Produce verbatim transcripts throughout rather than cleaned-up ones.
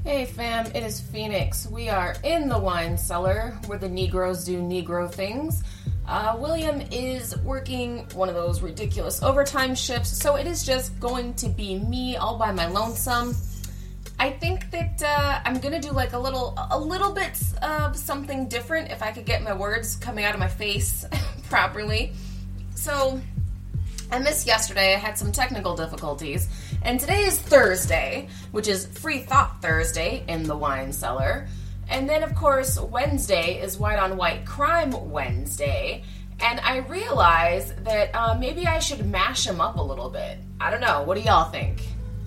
Hey fam, it is Phoenix. We are in the wine cellar where the Negroes do Negro things. Uh, William is working one of those ridiculous overtime shifts, so it is just going to be me all by my lonesome. I think that uh, I'm gonna do like a little, a little bit of something different if I could get my words coming out of my face properly. So I missed yesterday. I had some technical difficulties. And today is Thursday, which is Free Thought Thursday in the wine cellar. And then, of course, Wednesday is White on White Crime Wednesday. And I realized that uh, maybe I should mash them up a little bit. I don't know. What do y'all think?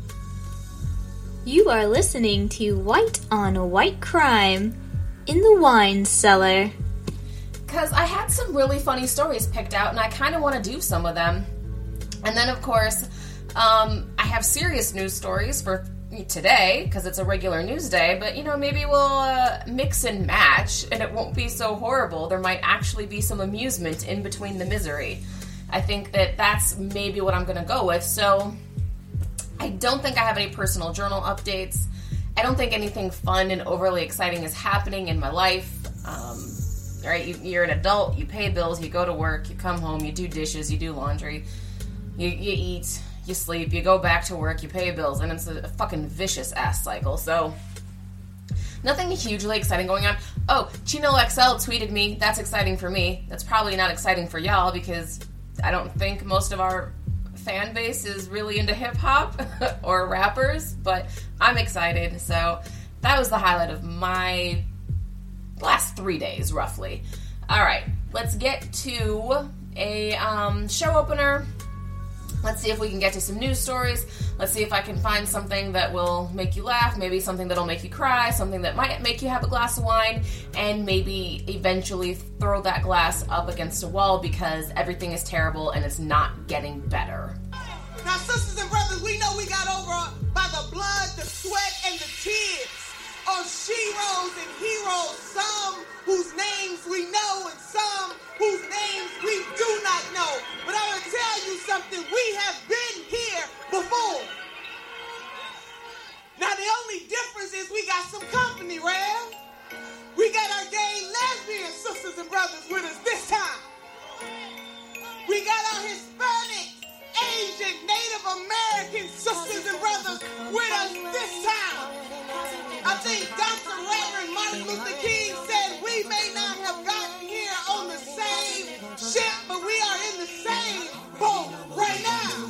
You are listening to White on White Crime in the wine cellar. Because I had some really funny stories picked out, and I kind of want to do some of them. And then, of course, um, I have serious news stories for today, because it's a regular news day, but, you know, maybe we'll uh, mix and match, and it won't be so horrible. There might actually be some amusement in between the misery. I think that that's maybe what I'm going to go with. So I don't think I have any personal journal updates. I don't think anything fun and overly exciting is happening in my life. Um, right? You, you're an adult, you pay bills, you go to work, you come home, you do dishes, you do laundry. You, you eat, you sleep, you go back to work, you pay bills, and it's a, a fucking vicious ass cycle. So, nothing hugely exciting going on. Oh, Chino X L tweeted me. That's exciting for me. That's probably not exciting for y'all because I don't think most of our fan base is really into hip-hop or rappers, but I'm excited. So, that was the highlight of my last three days, roughly. All right, let's get to a um, show opener. Let's see if we can get to some news stories. Let's see if I can find something that will make you laugh, maybe something that'll make you cry, something that might make you have a glass of wine, and maybe eventually throw that glass up against a wall because everything is terrible and it's not getting better. Now, sisters and brothers, we know we got over by the blood, the sweat, and the tears of sheroes and heroes, some whose names we know and some whose names we do not know. But I will tell you something, we have been here before. Now the only difference is we got some company, Rev. We got our gay lesbian sisters and brothers with us this time. We got our Hispanic, Asian, Native American sisters and brothers with us this time. I think Doctor Reverend Martin Luther King said we may not have gotten here on the same ship, but we are in the same boat right now.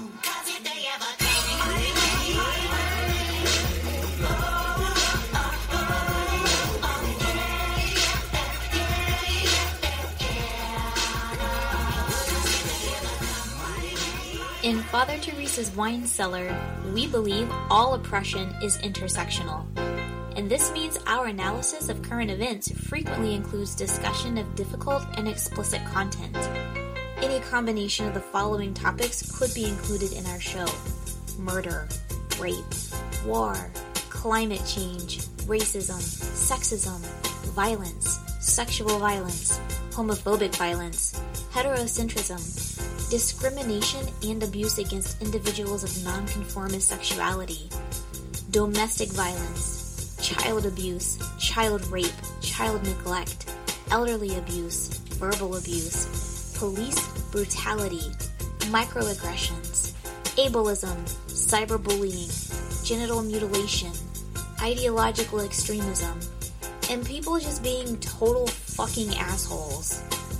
In Father Teresa's wine cellar, we believe all oppression is intersectional. And this means our analysis of current events frequently includes discussion of difficult and explicit content. Any combination of the following topics could be included in our show: murder, rape, war, climate change, racism, sexism, violence, sexual violence, homophobic violence, heterocentrism, discrimination and abuse against individuals of nonconformist sexuality, domestic violence, child abuse, child rape, child neglect, elderly abuse, verbal abuse, police brutality, microaggressions, ableism, cyberbullying, genital mutilation, ideological extremism, and people just being total fucking assholes.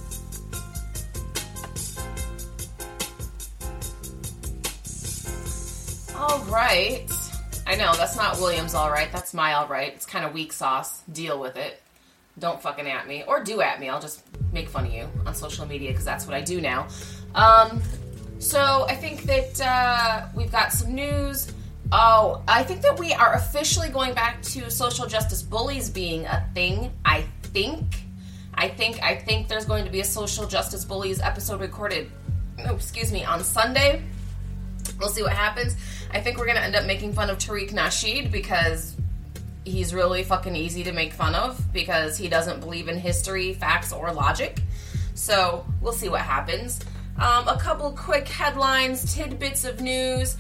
All right. I know, that's not William's all right. That's my all right. It's kind of weak sauce. Deal with it. Don't fucking at me. Or do at me. I'll just make fun of you on social media because that's what I do now. Um, so I think that uh, we've got some news. Oh, I think that we are officially going back to social justice bullies being a thing. I think. I think. I think there's going to be a social justice bullies episode recorded, oh, excuse me, on Sunday. We'll see what happens. I think we're going to end up making fun of Tariq Nasheed because he's really fucking easy to make fun of because he doesn't believe in history, facts, or logic. So we'll see what happens. Um, a couple quick headlines, tidbits of news.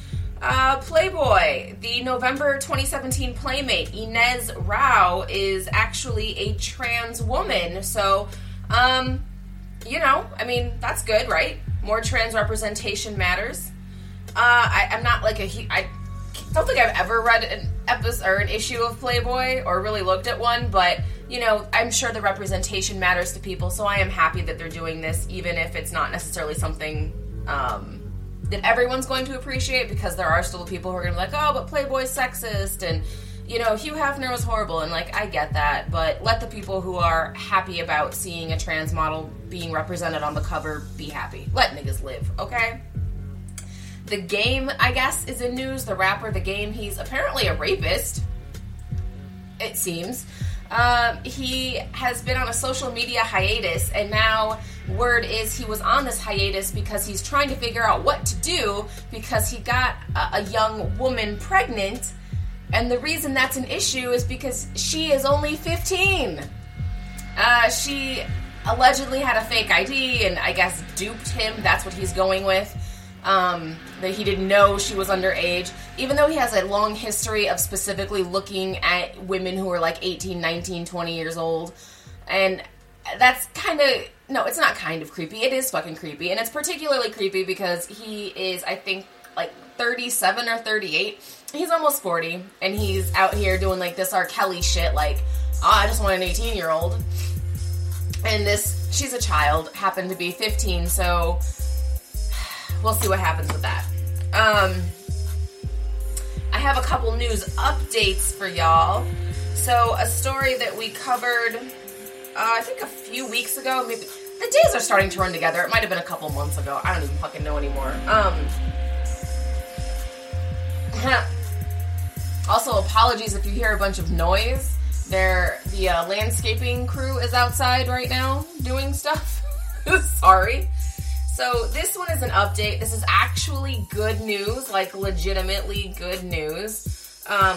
Uh, Playboy, the November twenty seventeen Playmate, Inez Rao, is actually a trans woman. So, um, you know, I mean, that's good, right? More trans representation matters. Uh, I, I'm not like a... I don't think I've ever read an episode or an issue of Playboy or really looked at one, but, you know, I'm sure the representation matters to people, so I am happy that they're doing this, even if it's not necessarily something, um... that everyone's going to appreciate, because there are still people who are going to be like, oh, but Playboy's sexist, and, you know, Hugh Hefner was horrible, and, like, I get that, but let the people who are happy about seeing a trans model being represented on the cover be happy. Let niggas live, okay? The Game, I guess, is in news. The rapper The Game, he's apparently a rapist, it seems. Um, he has been on a social media hiatus, and now word is he was on this hiatus because he's trying to figure out what to do because he got a, a young woman pregnant, and the reason that's an issue is because she is only fifteen. Uh, she allegedly had a fake I D and I guess duped him. That's what he's going with. Um, that he didn't know she was underage, even though he has a long history of specifically looking at women who are like eighteen, nineteen, twenty years old. And that's kind of, no, it's not kind of creepy. It is fucking creepy. And it's particularly creepy because he is, I think, like thirty-seven or thirty-eight. He's almost forty. And he's out here doing like this R. Kelly shit, like, oh, I just want an eighteen-year-old. And this, she's a child, happened to be fifteen, so we'll see what happens with that. Um, I have a couple news updates for y'all. So, a story that we covered, uh, I think a few weeks ago, maybe, the days are starting to run together. It might have been a couple months ago. I don't even fucking know anymore. Um, also, apologies if you hear a bunch of noise. They're, the uh, landscaping crew is outside right now doing stuff. Sorry. So this one is an update. This is actually good news, like legitimately good news. Um,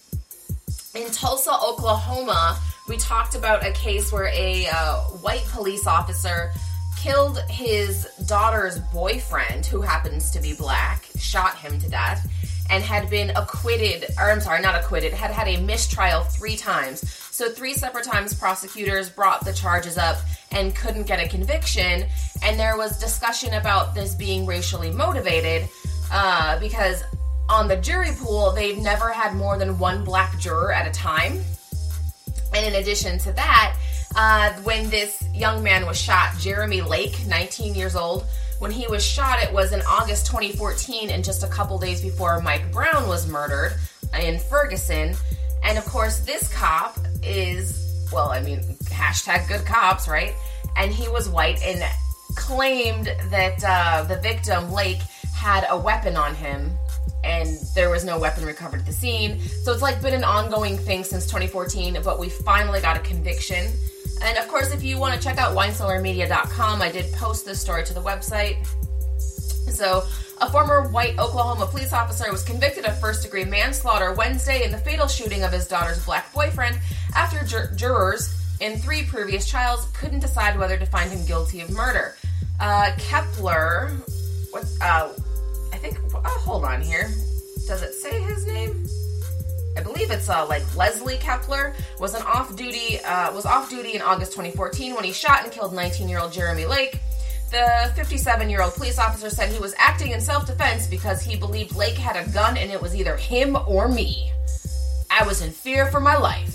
in Tulsa, Oklahoma, we talked about a case where a uh, white police officer killed his daughter's boyfriend, who happens to be black, shot him to death, and had been acquitted, or I'm sorry, not acquitted, had had a mistrial three times. So three separate times prosecutors brought the charges up and couldn't get a conviction, and there was discussion about this being racially motivated, uh, because on the jury pool, they've never had more than one black juror at a time. And in addition to that, uh, when this young man was shot, Jeremy Lake, nineteen years old, when he was shot, it was in August twenty fourteen, and just a couple days before Mike Brown was murdered in Ferguson. And of course, this cop is, well, I mean, hashtag good cops, right? And he was white and claimed that uh, the victim, Lake, had a weapon on him, and there was no weapon recovered at the scene. So it's like been an ongoing thing since twenty fourteen, but we finally got a conviction. And of course, if you want to check out wine cellar media dot com, I did post this story to the website. So, a former white Oklahoma police officer was convicted of first-degree manslaughter Wednesday in the fatal shooting of his daughter's black boyfriend after jur- jurors in three previous trials couldn't decide whether to find him guilty of murder. Uh, Kepler, what, uh, I think, oh, hold on here. Does it say his name? I believe it's, uh, like, Leslie Kepler, was an off-duty, uh, was off-duty in August twenty fourteen when he shot and killed nineteen-year-old Jeremy Lake. The fifty-seven-year-old police officer said he was acting in self-defense because he believed Lake had a gun and it was either him or me. I was in fear for my life.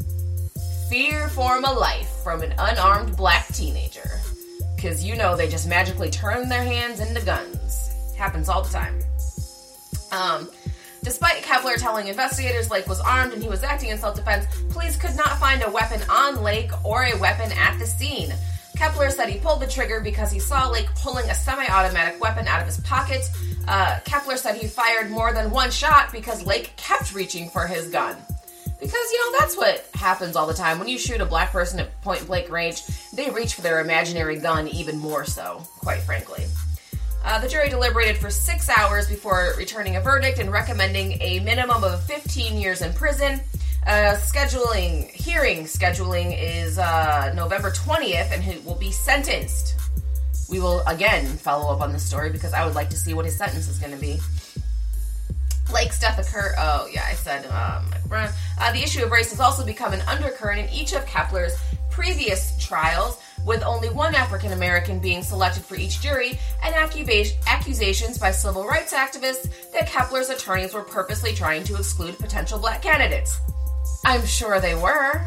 Fear for my life from an unarmed black teenager. Because, you know, they just magically turn their hands into guns. Happens all the time. Um... Despite Kepler telling investigators Lake was armed and he was acting in self-defense, police could not find a weapon on Lake or a weapon at the scene. Kepler said he pulled the trigger because he saw Lake pulling a semi-automatic weapon out of his pocket. Uh, Kepler said he fired more than one shot because Lake kept reaching for his gun. Because, you know, that's what happens all the time. When you shoot a black person at point-blank range, they reach for their imaginary gun even more so, quite frankly. Uh, the jury deliberated for six hours before returning a verdict and recommending a minimum of fifteen years in prison. Uh, scheduling, hearing scheduling is uh, November twentieth, and he will be sentenced. We will, again, follow up on this story because I would like to see what his sentence is going to be. Lake's death occurred. Oh, yeah, I said um, uh, the issue of race has also become an undercurrent in each of Kepler's previous trials, with only one African American being selected for each jury, and accusa- accusations by civil rights activists that Kepler's attorneys were purposely trying to exclude potential black candidates. I'm sure they were.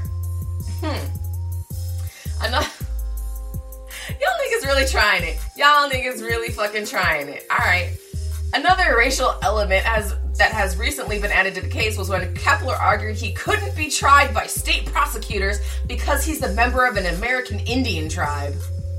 Hmm. Enough. Y'all niggas really trying it. Y'all niggas really fucking trying it. Alright. Another racial element has that has recently been added to the case was when Kepler argued he couldn't be tried by state prosecutors because he's a member of an American Indian tribe.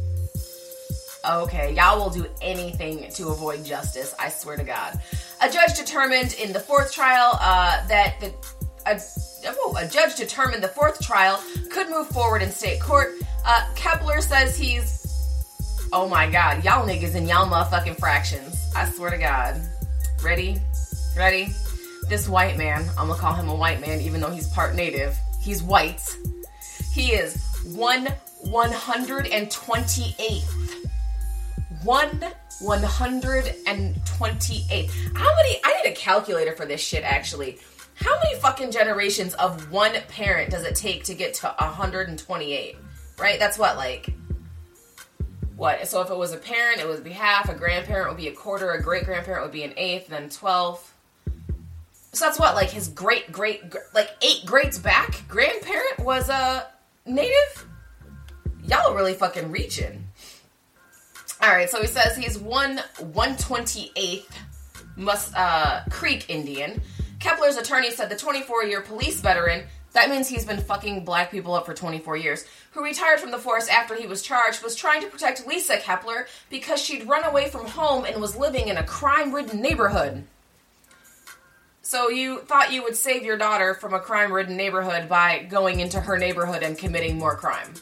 Okay, y'all will do anything to avoid justice, I swear to God. A judge determined in the fourth trial uh, that the a, oh, a judge determined the fourth trial could move forward in state court. Uh, Kepler says he's, oh my God, y'all niggas in y'all motherfucking fractions. I swear to God. Ready? Ready? This white man, I'm gonna call him a white man even though he's part native. He's white. He is one one hundred twenty-eighth. One one hundred twenty-eighth. How many, I need a calculator for this shit actually. How many fucking generations of one parent does it take to get to one hundred twenty-eight? Right? That's what, like, what? So if it was a parent, it would be half, a grandparent would be a quarter, a great-grandparent would be an eighth, then twelve. So that's what, like, his great-great, like, eight greats back grandparent was a native? Y'all are really fucking reaching. Alright, so he says he's one one twenty-eighth Mus- uh, Creek Indian. Kepler's attorney said the twenty-four-year police veteran, that means he's been fucking black people up for twenty-four years, who retired from the force after he was charged, was trying to protect Lisa Kepler because she'd run away from home and was living in a crime-ridden neighborhood. So you thought you would save your daughter from a crime-ridden neighborhood by going into her neighborhood and committing more crime.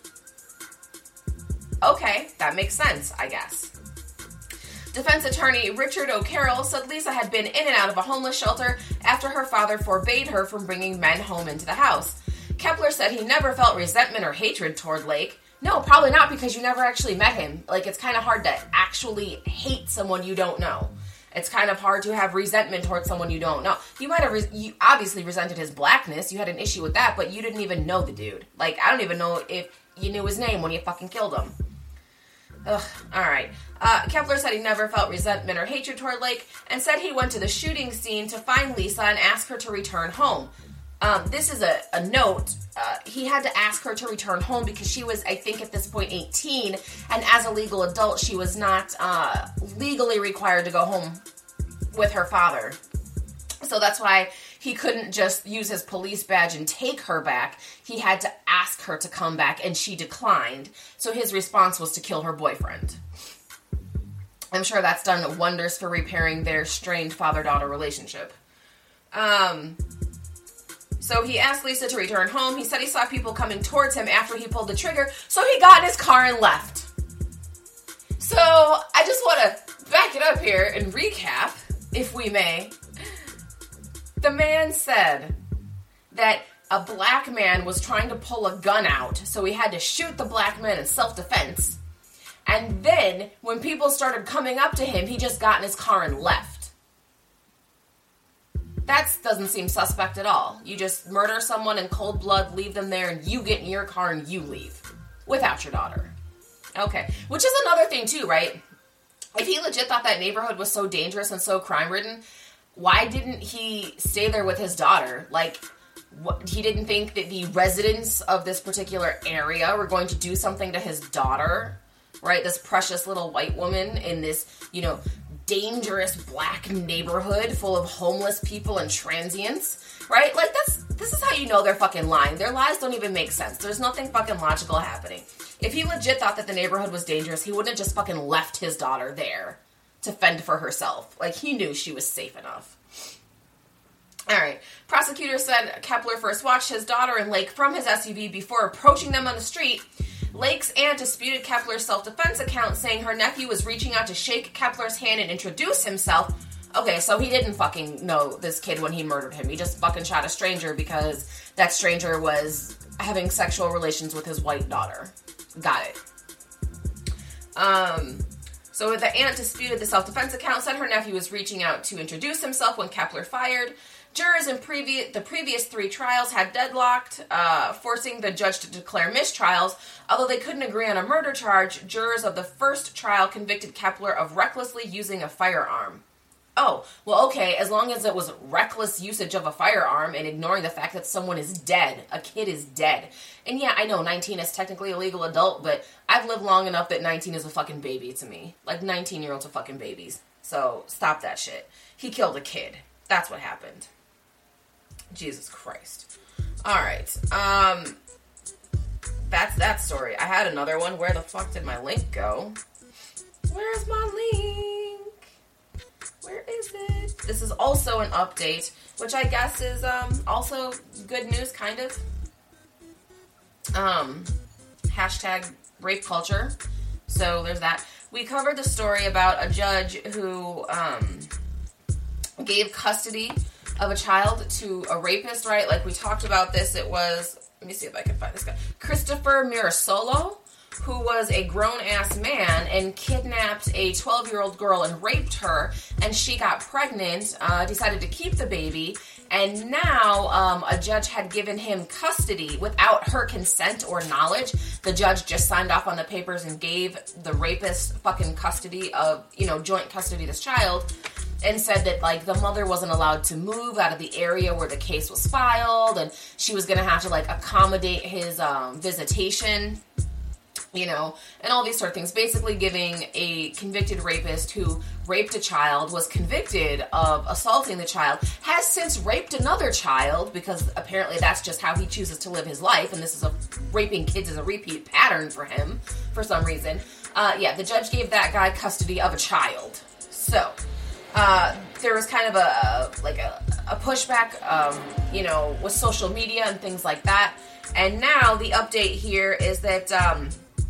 Okay, that makes sense, I guess. Defense attorney Richard O'Carroll said Lisa had been in and out of a homeless shelter after her father forbade her from bringing men home into the house. Kepler said he never felt resentment or hatred toward Lake. No, probably not, because you never actually met him. Like, it's kind of hard to actually hate someone you don't know. It's kind of hard to have resentment towards someone you don't know. You might have, re- you obviously resented his blackness. You had an issue with that, but you didn't even know the dude. Like, I don't even know if you knew his name when you fucking killed him. Ugh, alright. Uh, Kepler said he never felt resentment or hatred toward Lake, and said he went to the shooting scene to find Lisa and ask her to return home. Um, this is a, a note. Uh, he had to ask her to return home because she was, I think, at this point eighteen, and as a legal adult, she was not uh, legally required to go home with her father. So that's why he couldn't just use his police badge and take her back. He had to ask her to come back, and she declined. So his response was to kill her boyfriend. I'm sure that's done wonders for repairing their strained father-daughter relationship. Um, so he asked Lisa to return home. He said he saw people coming towards him after he pulled the trigger, so he got in his car and left. So I just want to back it up here and recap, if we may. The man said that a black man was trying to pull a gun out, so he had to shoot the black man in self-defense. And then, when people started coming up to him, he just got in his car and left. That doesn't seem suspect at all. You just murder someone in cold blood, leave them there, and you get in your car and you leave. Without your daughter. Okay. Which is another thing, too, right? If he legit thought that neighborhood was so dangerous and so crime-ridden, why didn't he stay there with his daughter? Like, what, he didn't think that the residents of this particular area were going to do something to his daughter, right? This precious little white woman in this, you know, dangerous black neighborhood full of homeless people and transients, right? Like, that's, this is how you know they're fucking lying. Their lies don't even make sense. There's nothing fucking logical happening. If he legit thought that the neighborhood was dangerous, he wouldn't have just fucking left his daughter there to fend for herself. Like, he knew she was safe enough. Alright. Prosecutors said Kepler first watched his daughter and Lake from his S U V before approaching them on the street. Lake's aunt disputed Kepler's self-defense account, saying her nephew was reaching out to shake Kepler's hand and introduce himself. Okay, so he didn't fucking know this kid when he murdered him. He just fucking shot a stranger because that stranger was having sexual relations with his white daughter. Got it. Um... So the aunt disputed the self-defense account, said her nephew was reaching out to introduce himself when Kepler fired. Jurors in previ- the previous three trials had deadlocked, uh, forcing the judge to declare mistrials. Although they couldn't agree on a murder charge, jurors of the first trial convicted Kepler of recklessly using a firearm. Oh, well, okay, as long as it was reckless usage of a firearm and ignoring the fact that someone is dead. A kid is dead. And yeah, I know nineteen is technically a legal adult, but I've lived long enough that nineteen is a fucking baby to me. Like, nineteen-year-olds are fucking babies. So, stop that shit. He killed a kid. That's what happened. Jesus Christ. Alright, um, that's that story. I had another one. Where the fuck did my link go? Where's my link? Where is it? This is also an update, which I guess is um, also good news, kind of. Um, hashtag rape culture. So there's that. We covered the story about a judge who um, gave custody of a child to a rapist, right? Like we talked about this. It was, let me see if I can find this guy. Christopher Mirasolo, who was a grown-ass man and kidnapped a twelve-year-old girl and raped her, and she got pregnant, uh, decided to keep the baby, and now um, a judge had given him custody without her consent or knowledge. The judge just signed off on the papers and gave the rapist fucking custody of, you know, joint custody of this child, and said that, like, the mother wasn't allowed to move out of the area where the case was filed, and she was going to have to, like, accommodate his um, visitation, you know, and all these sort of things. Basically giving a convicted rapist who raped a child, was convicted of assaulting the child, has since raped another child, because apparently that's just how he chooses to live his life, and this is a, raping kids is a repeat pattern for him, for some reason. Uh, yeah, the judge gave that guy custody of a child. So, uh, there was kind of a, like a, a pushback, um, you know, with social media and things like that. And now the update here is that, um,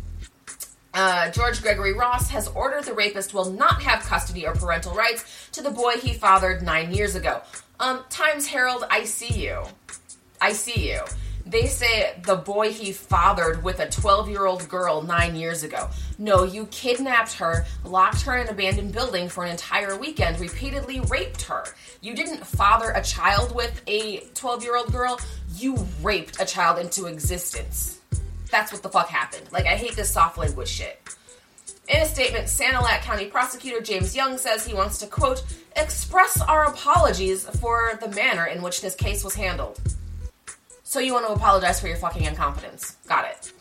Uh, George Gregory Ross has ordered the rapist will not have custody or parental rights to the boy he fathered nine years ago. Um, Times Herald, I see you. I see you. They say the boy he fathered with a twelve-year-old girl nine years ago. No, you kidnapped her, locked her in an abandoned building for an entire weekend, repeatedly raped her. You didn't father a child with a twelve-year-old girl. You raped a child into existence. That's what the fuck happened. Like, I hate this soft language shit. In a statement, Sanilac County Prosecutor James Young says he wants to, quote, express our apologies for the manner in which this case was handled. So you want to apologize for your fucking incompetence. Got it.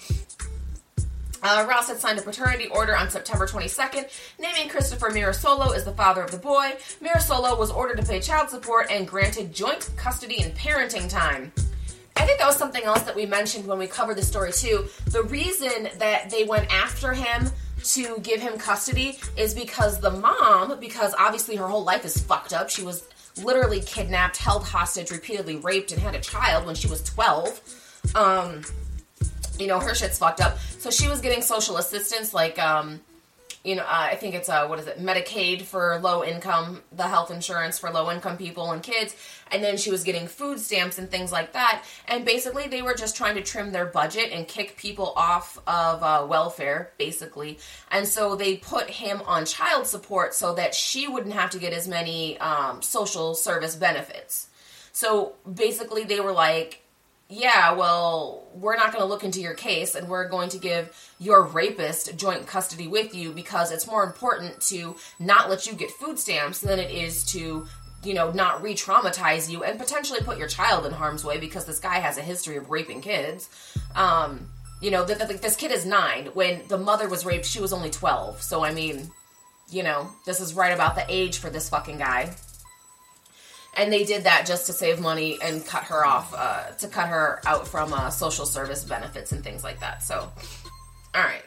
Uh, Ross had signed a paternity order on September twenty-second, naming Christopher Mirasolo as the father of the boy. Mirasolo was ordered to pay child support and granted joint custody and parenting time. I think that was something else that we mentioned when we covered the story too. The reason that they went after him to give him custody is because the mom, because obviously her whole life is fucked up. She was literally kidnapped, held hostage, repeatedly raped, and had a child when she was twelve. Um, you know, her shit's fucked up. So she was getting social assistance, like, um, you know, uh, I think it's, uh, what is it, Medicaid for low income, the health insurance for low income people and kids, and then she was getting food stamps and things like that, and basically they were just trying to trim their budget and kick people off of uh, welfare, basically, and so they put him on child support so that she wouldn't have to get as many um, social service benefits. So basically they were like, yeah, well, we're not going to look into your case, and we're going to give your rapist joint custody with you because it's more important to not let you get food stamps than it is to, you know, not re-traumatize you and potentially put your child in harm's way because this guy has a history of raping kids. Um, you know, th- th- this kid is nine. When the mother was raped, she was only twelve. So, I mean, you know, this is right about the age for this fucking guy. And they did that just to save money and cut her off, uh, to cut her out from uh, social service benefits and things like that. So, all right.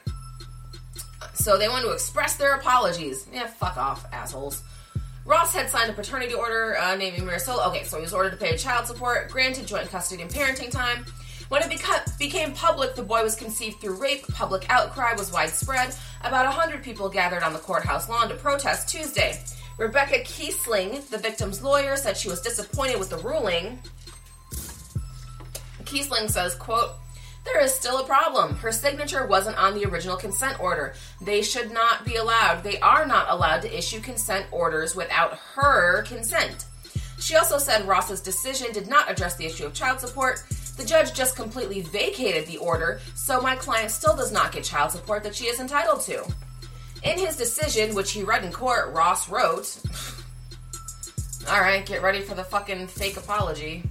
So they want to express their apologies. Yeah, fuck off, assholes. Ross had signed a paternity order uh, naming Mirasolo. Okay, so he was ordered to pay child support, granted joint custody and parenting time. When it beca- became public the boy was conceived through rape, public outcry was widespread. About one hundred people gathered on the courthouse lawn to protest Tuesday. Rebecca Kiesling, the victim's lawyer, said she was disappointed with the ruling. Kiesling says, quote, There is still a problem. Her signature wasn't on the original consent order. They should not be allowed. They are not allowed to issue consent orders without her consent. She also said Ross's decision did not address the issue of child support. The judge just completely vacated the order, so my client still does not get child support that she is entitled to. In his decision, which he read in court, Ross wrote, alright, get ready for the fucking fake apology.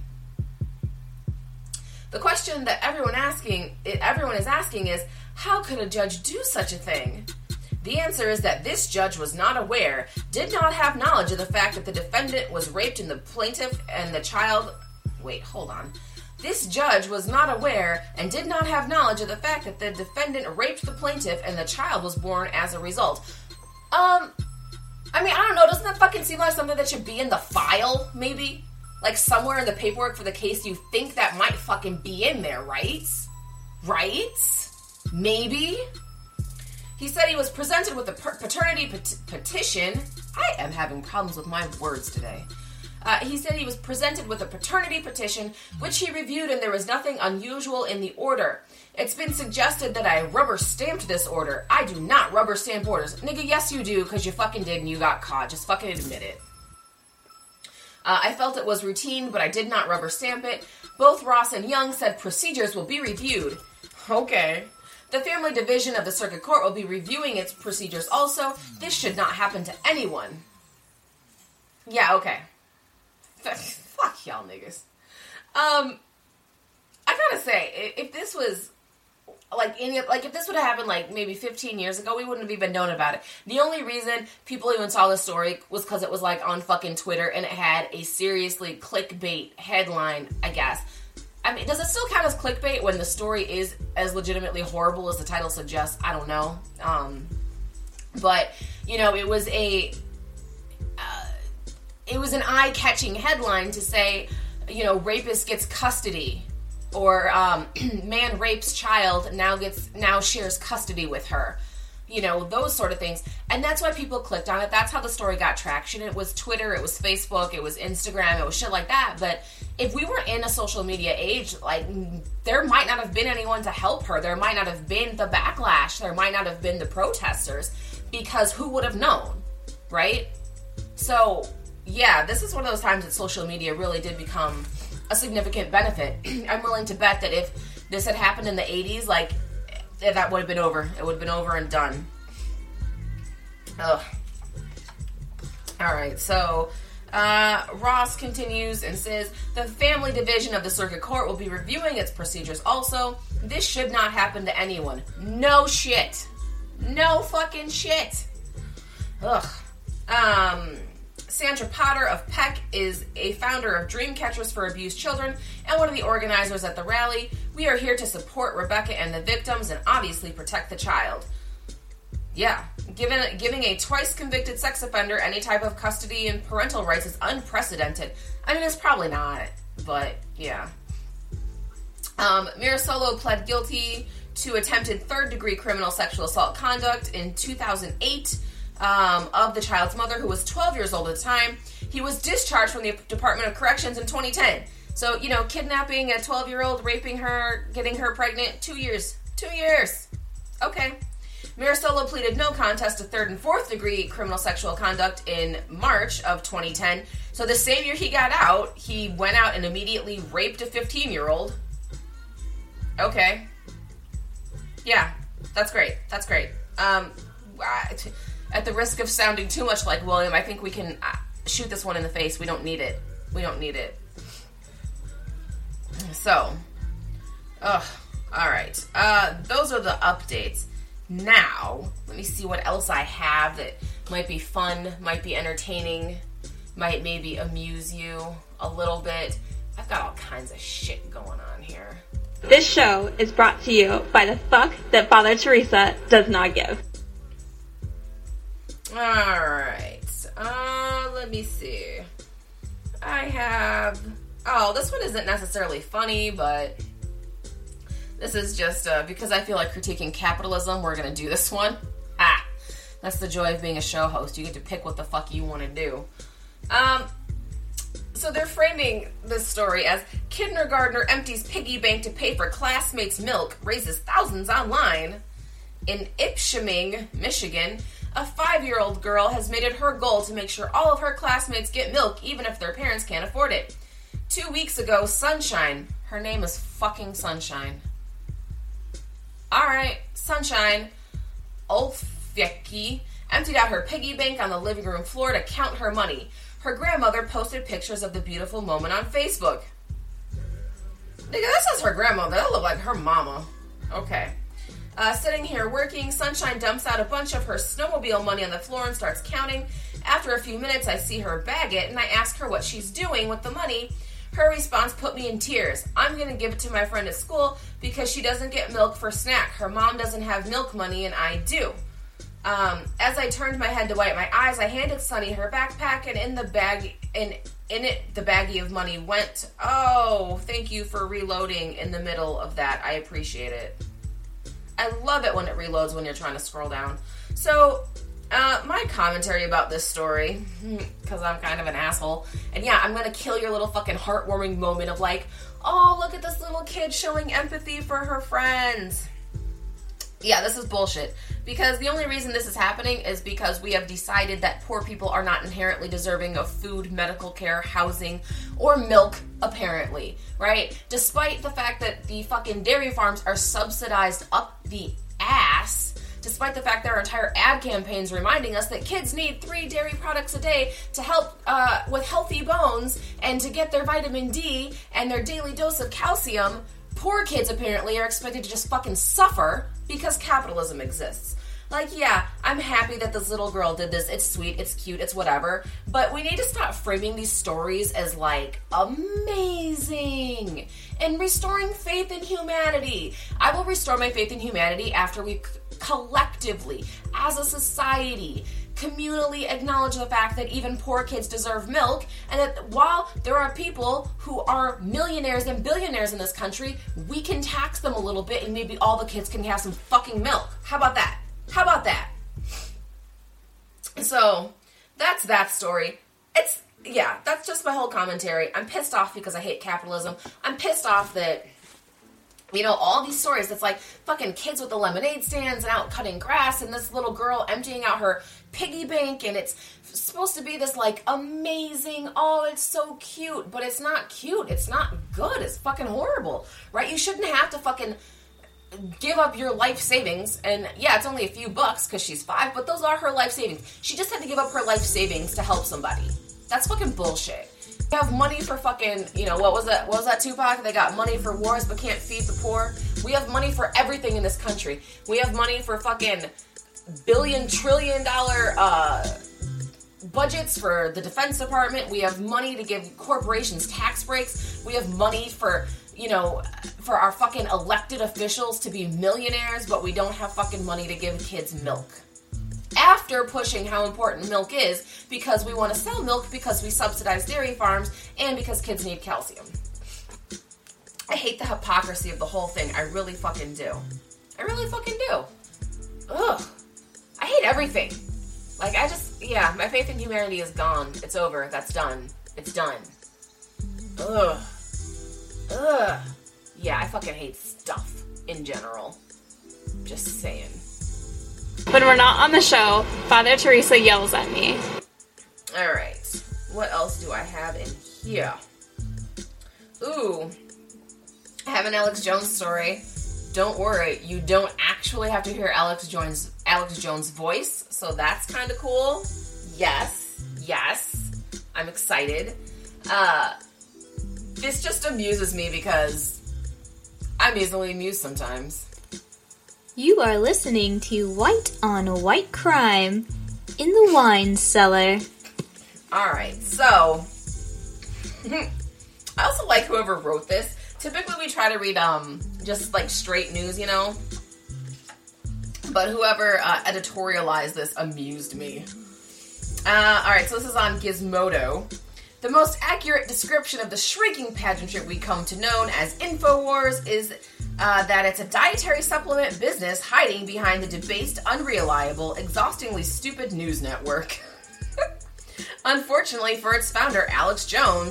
The question that everyone asking, everyone is asking is, how could a judge do such a thing? The answer is that this judge was not aware, did not have knowledge of the fact that the defendant was raped and the plaintiff and the child... Wait, hold on. This judge was not aware and did not have knowledge of the fact that the defendant raped the plaintiff and the child was born as a result. Um, I mean, I don't know, doesn't that fucking seem like something that should be in the file, maybe? Like, somewhere in the paperwork for the case, you think that might fucking be in there, right? Right? Maybe? He said he was presented with a paternity pet- petition. I am having problems with my words today. Uh, he said he was presented with a paternity petition, which he reviewed, and there was nothing unusual in the order. It's been suggested that I rubber stamped this order. I do not rubber stamp orders. Nigga, yes you do, because you fucking did and you got caught. Just fucking admit it. Uh, I felt it was routine, but I did not rubber stamp it. Both Ross and Young said procedures will be reviewed. Okay. The Family Division of the Circuit Court will be reviewing its procedures also. This should not happen to anyone. Yeah, okay. Fuck y'all niggas. Um, I gotta say, if this was... Like, any, like if this would have happened, like, maybe fifteen years ago, we wouldn't have even known about it. The only reason people even saw this story was because it was, like, on fucking Twitter, and it had a seriously clickbait headline, I guess. I mean, does it still count as clickbait when the story is as legitimately horrible as the title suggests? I don't know. Um, but, you know, it was a... Uh, it was an eye-catching headline to say, you know, rapist gets custody. Or, um, man rapes child, now gets, now shares custody with her. You know, those sort of things. And that's why people clicked on it. That's how the story got traction. It was Twitter, it was Facebook, it was Instagram, it was shit like that. But if we were in a social media age, like, there might not have been anyone to help her. There might not have been the backlash. There might not have been the protesters. Because who would have known, right? So, yeah, this is one of those times that social media really did become... a significant benefit. I'm willing to bet that if this had happened in the eighties, like, that would have been over. It would have been over and done. Ugh. Alright, so, uh, Ross continues and says, the Family Division of the Circuit Court will be reviewing its procedures also. This should not happen to anyone. No shit. No fucking shit. Ugh. Um... Sandra Potter of Peck is a founder of Dreamcatchers for Abused Children and one of the organizers at the rally. We are here to support Rebecca and the victims and obviously protect the child. Yeah, given, giving a twice-convicted sex offender any type of custody and parental rights is unprecedented. I mean, it's probably not, but yeah. Um, Mirasolo pled guilty to attempted third-degree criminal sexual assault conduct in two thousand eight. Um, of the child's mother, who was twelve years old at the time. He was discharged from the Department of Corrections in twenty ten. So, you know, kidnapping a twelve-year-old, raping her, getting her pregnant, two years. Two years. Okay. Mirasolo pleaded no contest to third and fourth degree criminal sexual conduct in March of twenty ten. So the same year he got out, he went out and immediately raped a fifteen-year-old. Okay. Yeah, that's great. That's great. Um, I... At the risk of sounding too much like William, I think we can shoot this one in the face. We don't need it. We don't need it. So, ugh, all right. Uh, those are the updates. Now, let me see what else I have that might be fun, might be entertaining, might maybe amuse you a little bit. I've got all kinds of shit going on here. This show is brought to you by the fuck that Father Teresa does not give. Alright, uh, let me see. I have, oh, this one isn't necessarily funny, but this is just, uh, because I feel like critiquing capitalism, we're gonna do this one. Ah, that's the joy of being a show host. You get to pick what the fuck you want to do. Um, So they're framing this story as kindergartner empties piggy bank to pay for classmates' milk, raises thousands online. In Ipshaming, Michigan, a five-year-old girl has made it her goal to make sure all of her classmates get milk, even if their parents can't afford it. Two weeks ago, Sunshine, her name is fucking Sunshine. Alright, Sunshine Olfecki emptied out her piggy bank on the living room floor to count her money. Her grandmother posted pictures of the beautiful moment on Facebook. Nigga, this is her grandmother. That look like her mama. Okay. Uh, sitting here working, Sunshine dumps out a bunch of her snowmobile money on the floor and starts counting. After a few minutes, I see her bag it, and I ask her what she's doing with the money. Her response put me in tears. I'm going to give it to my friend at school because she doesn't get milk for snack. Her mom doesn't have milk money, and I do. Um, as I turned my head to wipe my eyes, I handed Sunny her backpack, and in the bag, and in it, the baggie of money went. Oh, thank you for reloading in the middle of that. I appreciate it. I love it when it reloads when you're trying to scroll down. So, uh, my commentary about this story, because I'm kind of an asshole, and yeah, I'm going to kill your little fucking heartwarming moment of like, oh, look at this little kid showing empathy for her friends. Yeah, this is bullshit. Because the only reason this is happening is because we have decided that poor people are not inherently deserving of food, medical care, housing, or milk, apparently, right? Despite the fact that the fucking dairy farms are subsidized up the ass, despite the fact there are entire ad campaigns reminding us that kids need three dairy products a day to help uh, with healthy bones and to get their vitamin D and their daily dose of calcium, poor kids apparently are expected to just fucking suffer because capitalism exists. Like, yeah, I'm happy that this little girl did this. It's sweet, it's cute, it's whatever. But we need to stop framing these stories as, like, amazing and restoring faith in humanity. I will restore my faith in humanity after we collectively, as a society, communally acknowledge the fact that even poor kids deserve milk, and that while there are people who are millionaires and billionaires in this country, we can tax them a little bit and maybe all the kids can have some fucking milk. How about that? How about that? So, that's that story. It's, yeah, that's just my whole commentary. I'm pissed off because I hate capitalism. I'm pissed off that, you know, all these stories, it's like fucking kids with the lemonade stands and out cutting grass and this little girl emptying out her piggy bank, and it's supposed to be this, like, amazing, oh, it's so cute, but it's not cute. It's not good. It's fucking horrible, right? You shouldn't have to fucking give up your life savings, and yeah, it's only a few bucks because she's five, but those are her life savings. She just had to give up her life savings to help somebody. That's fucking bullshit. We have money for fucking, you know, what was that, what was that, Tupac? They got money for wars but can't feed the poor. We have money for everything in this country. We have money for fucking billion, trillion dollar, uh, budgets for the Defense Department. We have money to give corporations tax breaks. We have money for, you know, for our fucking elected officials to be millionaires, but we don't have fucking money to give kids milk. After pushing how important milk is because we want to sell milk because we subsidize dairy farms and because kids need calcium. I hate the hypocrisy of the whole thing. I really fucking do. I really fucking do. Ugh. I hate everything. Like, I just, yeah, my faith in humanity is gone. It's over. That's done. It's done. Ugh. Ugh. Yeah, I fucking hate stuff in general. Just saying. When we're not on the show, Father Teresa yells at me. Alright. What else do I have in here? Ooh. I have an Alex Jones story. Don't worry, you don't actually have to hear Alex Jones Alex Jones' voice, so that's kind of cool. Yes. Yes. I'm excited. Uh, this just amuses me because I'm easily amused sometimes. You are listening to White on White Crime in the Wine Cellar. Alright, so I also like whoever wrote this. Typically we try to read um just like straight news, you know? But whoever uh, editorialized this amused me. Uh, alright, so this is on Gizmodo. The most accurate description of the shrinking pageantry we come to know as InfoWars is uh, that it's a dietary supplement business hiding behind the debased, unreliable, exhaustingly stupid news network. Unfortunately for its founder, Alex Jones,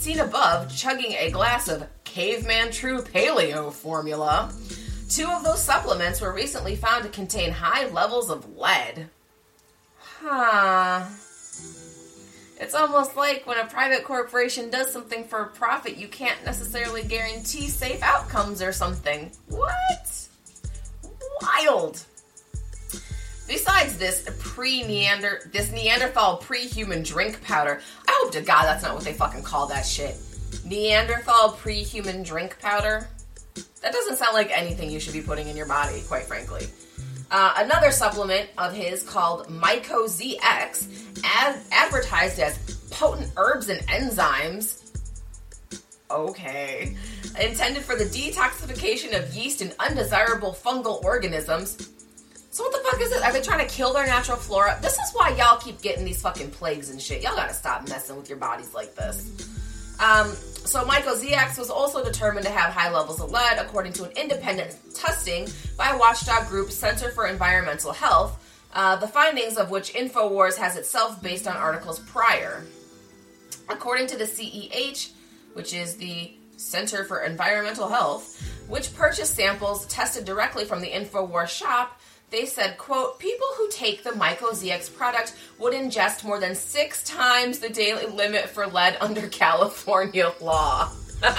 seen above chugging a glass of Caveman True Paleo formula. Two of those supplements were recently found to contain high levels of lead. Huh. It's almost like when a private corporation does something for a profit, you can't necessarily guarantee safe outcomes or something. What? Wild. Besides this pre-Neander, this Neanderthal pre-human drink powder, I hope to God that's not what they fucking call that shit. Neanderthal pre-human drink powder? That doesn't sound like anything you should be putting in your body, quite frankly. Uh, another supplement of his called Myco Z X, ad- advertised as potent herbs and enzymes. Okay. Intended for the detoxification of yeast and undesirable fungal organisms. So what the fuck is this? Are they trying to kill their natural flora? This is why y'all keep getting these fucking plagues and shit. Y'all gotta stop messing with your bodies like this. Um, so Myco Z X was also determined to have high levels of lead, according to an independent testing by watchdog group Center for Environmental Health, uh, the findings of which InfoWars has itself based on articles prior. According to the C E H, which is the Center for Environmental Health, which purchased samples tested directly from the InfoWars shop, they said, quote, people who take the Myco Z X product would ingest more than six times the daily limit for lead under California law.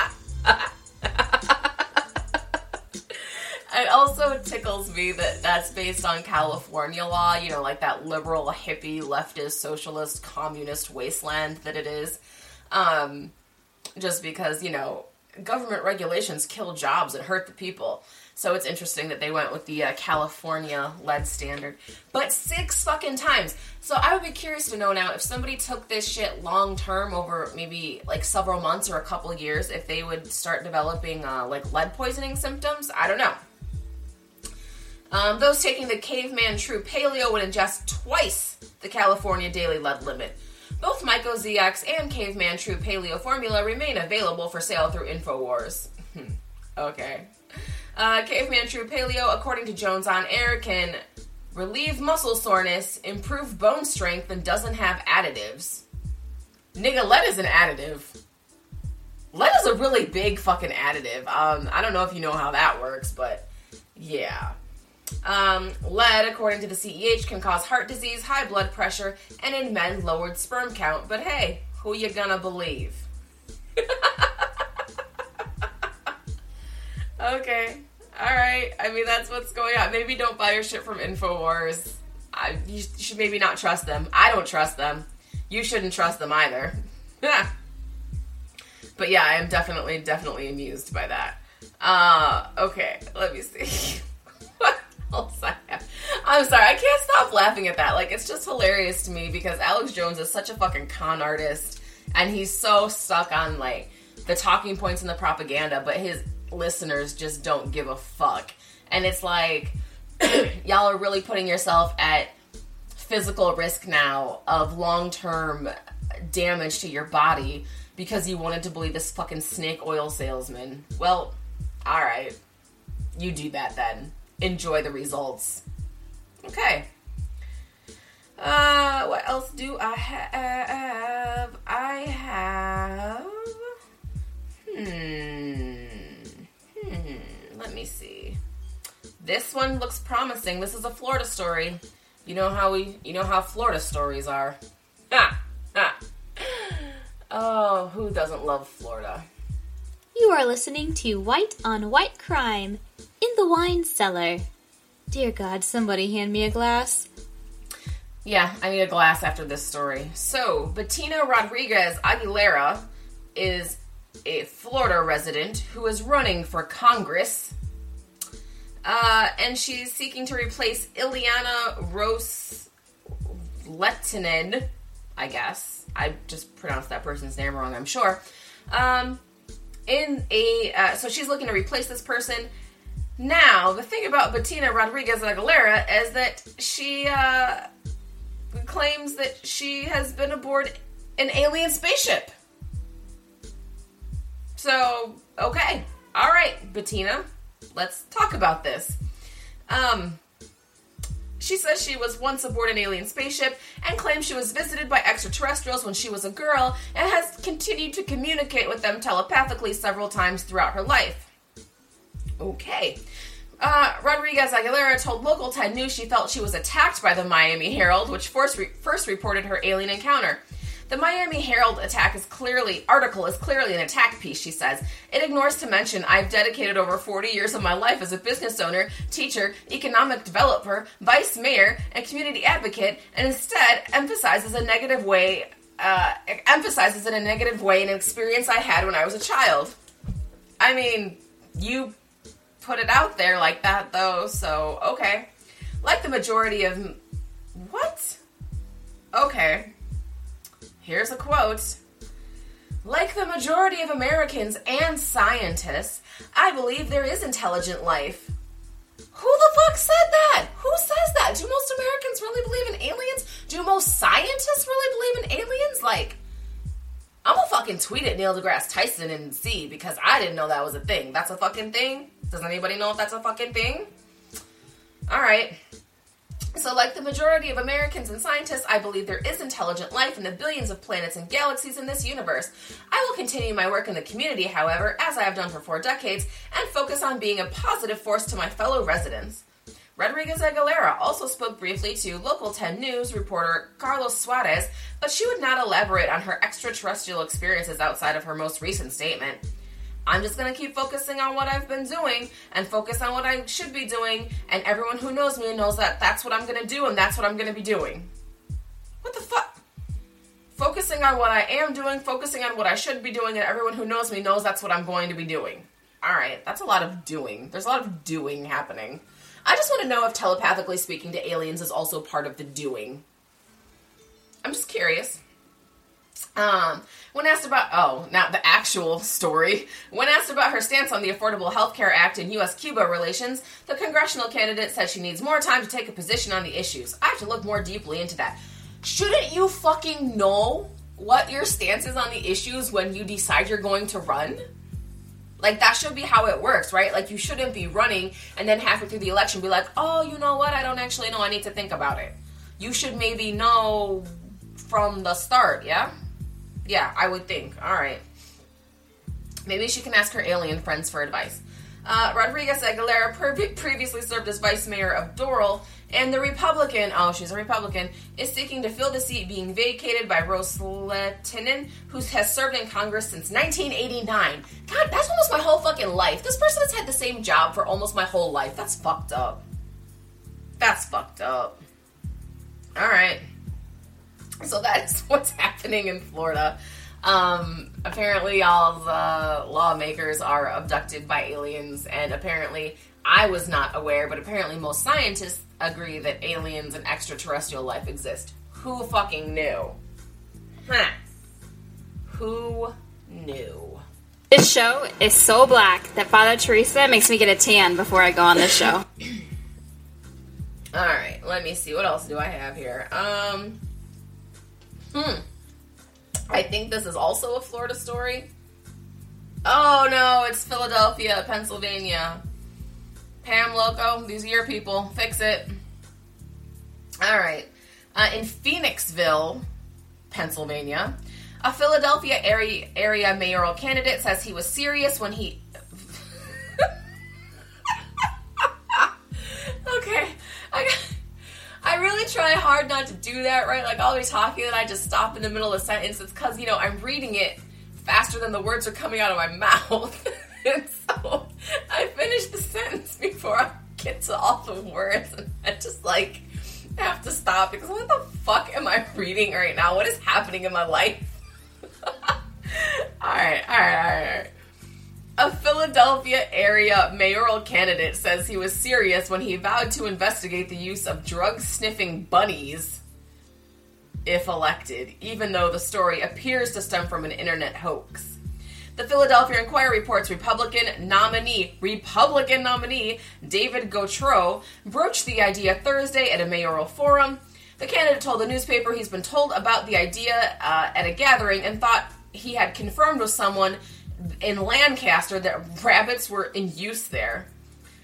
It also tickles me that that's based on California law, you know, like that liberal, hippie, leftist, socialist, communist wasteland that it is. Um, just because, you know, government regulations kill jobs and hurt the people. So it's interesting that they went with the uh, California lead standard. But six fucking times. So I would be curious to know now if somebody took this shit long term over maybe like several months or a couple years, if they would start developing uh, like lead poisoning symptoms. I don't know. Um, those taking the Caveman True Paleo would ingest twice the California daily lead limit. Both Myco Z X and Caveman True Paleo formula remain available for sale through InfoWars. Okay. Uh, Caveman True Paleo, according to Jones on Air, can relieve muscle soreness, improve bone strength, and doesn't have additives. Nigga, lead is an additive. Lead is a really big fucking additive. Um, I don't know if you know how that works, but yeah. Um, lead, according to the C E H, can cause heart disease, high blood pressure, and in men, lowered sperm count. But hey, who you gonna believe? Okay. Alright. I mean, that's what's going on. Maybe don't buy your shit from InfoWars. I, you should maybe not trust them. I don't trust them. You shouldn't trust them either. But yeah, I am definitely, definitely amused by that. Uh, okay. Let me see. What else I have? I'm sorry. I can't stop laughing at that. Like, it's just hilarious to me because Alex Jones is such a fucking con artist. And he's so stuck on, like, the talking points and the propaganda, but his listeners just don't give a fuck. And it's like, y'all are really putting yourself at physical risk now of long-term damage to your body because you wanted to believe this fucking snake oil salesman. Well, alright. You do that then. Enjoy the results. Okay. Uh, what else do I have? I have... Hmm... Hmm, let me see. This one looks promising. This is a Florida story. You know how we, you know how Florida stories are. Ah, ah. Oh, who doesn't love Florida? You are listening to White on White Crime in the Wine Cellar. Dear God, somebody hand me a glass. Yeah, I need a glass after this story. So, Bettina Rodriguez Aguilera is a Florida resident who is running for Congress. Uh, and she's seeking to replace Ileana Ros-Lehtinen, I guess. I just pronounced that person's name wrong, I'm sure. Um, in a, uh, so she's looking to replace this person. Now, the thing about Bettina Rodriguez Aguilera is that she, uh, claims that she has been aboard an alien spaceship. So, okay. Alright, Bettina. Let's talk about this. Um, She says she was once aboard an alien spaceship and claims she was visited by extraterrestrials when she was a girl and has continued to communicate with them telepathically several times throughout her life. Okay. Uh, Rodriguez Aguilera told Local ten News she felt she was attacked by the Miami Herald, which first, re- first reported her alien encounter. The Miami Herald attack is clearly, article is clearly an attack piece, she says. It ignores to mention I've dedicated over forty years of my life as a business owner, teacher, economic developer, vice mayor, and community advocate, and instead emphasizes a negative way, uh, emphasizes in a negative way an experience I had when I was a child. I mean, you put it out there like that, though, so, okay. Like the majority of... What? Okay. Here's a quote. Like the majority of Americans and scientists, I believe there is intelligent life. Who the fuck said that? Who says that? Do most Americans really believe in aliens? Do most scientists really believe in aliens? Like, I'm gonna fucking tweet at Neil deGrasse Tyson and see, because I didn't know that was a thing. That's a fucking thing? Does anybody know if that's a fucking thing? Alright. So, like the majority of Americans and scientists, I believe there is intelligent life in the billions of planets and galaxies in this universe. I will continue my work in the community, however, as I have done for four decades, and focus on being a positive force to my fellow residents. Rodriguez Aguilera also spoke briefly to Local ten News reporter Carlos Suarez, but she would not elaborate on her extraterrestrial experiences outside of her most recent statement. I'm just going to keep focusing on what I've been doing and focus on what I should be doing, and everyone who knows me knows that that's what I'm going to do and that's what I'm going to be doing. What the fuck? Focusing on what I am doing, focusing on what I should be doing, and everyone who knows me knows that's what I'm going to be doing. Alright, that's a lot of doing. There's a lot of doing happening. I just want to know if telepathically speaking to aliens is also part of the doing. I'm just curious. Um, when asked about, oh, not the actual story, when asked about her stance on the Affordable Health Care Act and U S Cuba relations, the congressional candidate said she needs more time to take a position on the issues. I have to look more deeply into that. Shouldn't you fucking know what your stance is on the issues when you decide you're going to run? Like, that should be how it works, right? Like, you shouldn't be running and then halfway through the election be like, oh, you know what, I don't actually know, I need to think about it. You should maybe know from the start, yeah? Yeah, I would think. All right. Maybe she can ask her alien friends for advice. Uh, Rodriguez Aguilera pre- previously served as vice mayor of Doral, and the Republican, oh, she's a Republican, is seeking to fill the seat being vacated by Rose Lehtinen, who has served in Congress since nineteen eighty-nine. God, that's almost my whole fucking life. This person has had the same job for almost my whole life. That's fucked up. That's fucked up. All right. So that's what's happening in Florida. Um, apparently all the lawmakers are abducted by aliens, and apparently, I was not aware, but apparently most scientists agree that aliens and extraterrestrial life exist. Who fucking knew? Huh. Who knew? This show is so black that Father Teresa makes me get a tan before I go on this show. Alright, let me see. What else do I have here? Um... Hmm. I think this is also a Florida story. Oh no, it's Philadelphia, Pennsylvania. Pam Loco, these are your people. Fix it. Alright. Uh, in Phoenixville, Pennsylvania, a Philadelphia area, area mayoral candidate says he was serious when he... okay. I got... I really try hard not to do that, right? Like, I'll be talking and I just stop in the middle of a sentence. It's because, you know, I'm reading it faster than the words are coming out of my mouth. And so I finish the sentence before I get to all the words. And I just, like, have to stop because what the fuck am I reading right now? What is happening in my life? Alright, alright, alright, alright. A Philadelphia area mayoral candidate says he was serious when he vowed to investigate the use of drug-sniffing bunnies if elected, even though the story appears to stem from an internet hoax. The Philadelphia Inquirer reports Republican nominee, Republican nominee David Gautreaux broached the idea Thursday at a mayoral forum. The candidate told the newspaper he's been told about the idea uh, at a gathering and thought he had confirmed with someone in Lancaster that rabbits were in use there.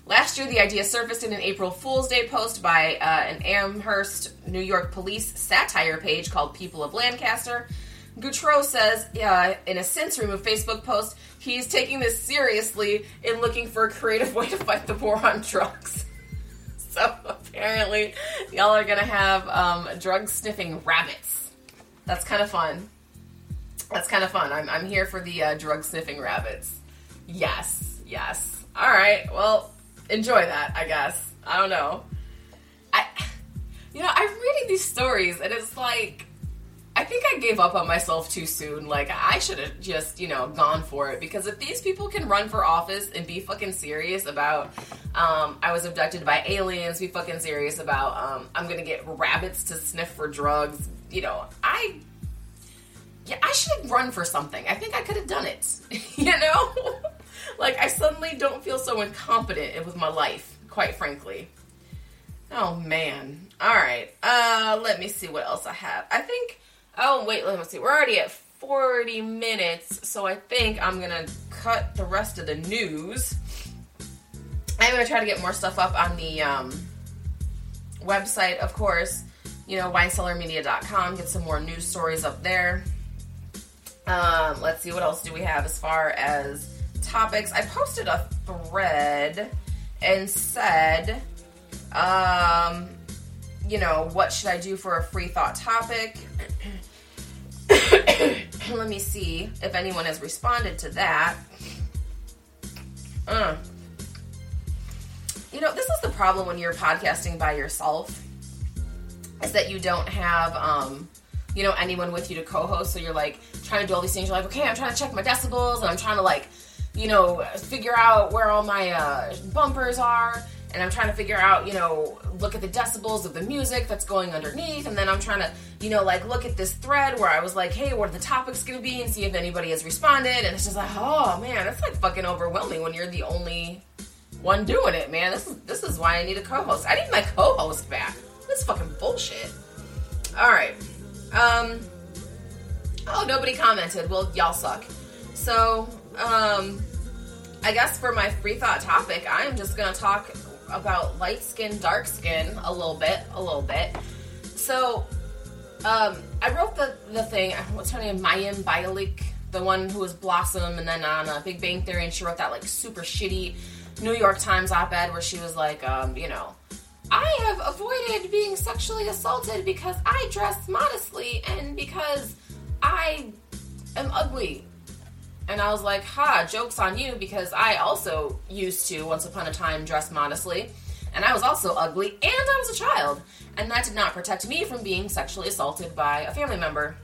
Last year, the idea surfaced in an April Fool's Day post by uh, an Amherst, New York police satire page called People of Lancaster. Gautreaux says uh, in a since-removed Facebook post, he's taking this seriously in looking for a creative way to fight the war on drugs. So apparently, y'all are going to have um, drug-sniffing rabbits. That's kind of fun. That's kind of fun. I'm, I'm here for the uh, drug-sniffing rabbits. Yes, yes. All right, well, enjoy that, I guess. I don't know. I, you know, I'm reading these stories, and it's like, I think I gave up on myself too soon. Like, I should have just, you know, gone for it. Because if these people can run for office and be fucking serious about, um, I was abducted by aliens, be fucking serious about, um, I'm gonna get rabbits to sniff for drugs, you know, I, yeah, I should run for something. I think I could have done it, you know? Like, I suddenly don't feel so incompetent with my life, quite frankly. Oh, man. All right. Uh, let me see what else I have. I think... Oh, wait, let me see. We're already at forty minutes, so I think I'm going to cut the rest of the news. I'm going to try to get more stuff up on the um, website, of course. You know, wine cellar media dot com. Get some more news stories up there. Um, let's see, what else do we have as far as topics? I posted a thread and said, um, you know, what should I do for a free thought topic? Let me see if anyone has responded to that. Uh. You know, this is the problem when you're podcasting by yourself, is that you don't have, um, you know, anyone with you to co-host. So you're like trying to do all these things. You're like, okay, I'm trying to check my decibels, and I'm trying to like, you know, figure out where all my uh, bumpers are. And I'm trying to figure out, you know, look at the decibels of the music that's going underneath. And then I'm trying to, you know, like look at this thread where I was like, hey, what are the topics going to be? And see if anybody has responded. And it's just like, oh, man, it's like fucking overwhelming when you're the only one doing it, man. This is this is why I need a co-host. I need my co-host back. This is fucking bullshit. All right. Um. Oh, nobody commented. Well, y'all suck. So, um, I guess for my free thought topic, I am just going to talk about light skin, dark skin a little bit, a little bit. So, um, I wrote the, the thing, what's her name, Mayim Bialik, the one who was Blossom and then on uh, Big Bang Theory, and she wrote that, like, super shitty New York Times op-ed where she was like, um, you know, I have avoided being sexually assaulted because I dress modestly and because I am ugly. And I was like, ha, joke's on you, because I also used to, once upon a time, dress modestly. And I was also ugly, and I was a child. And that did not protect me from being sexually assaulted by a family member.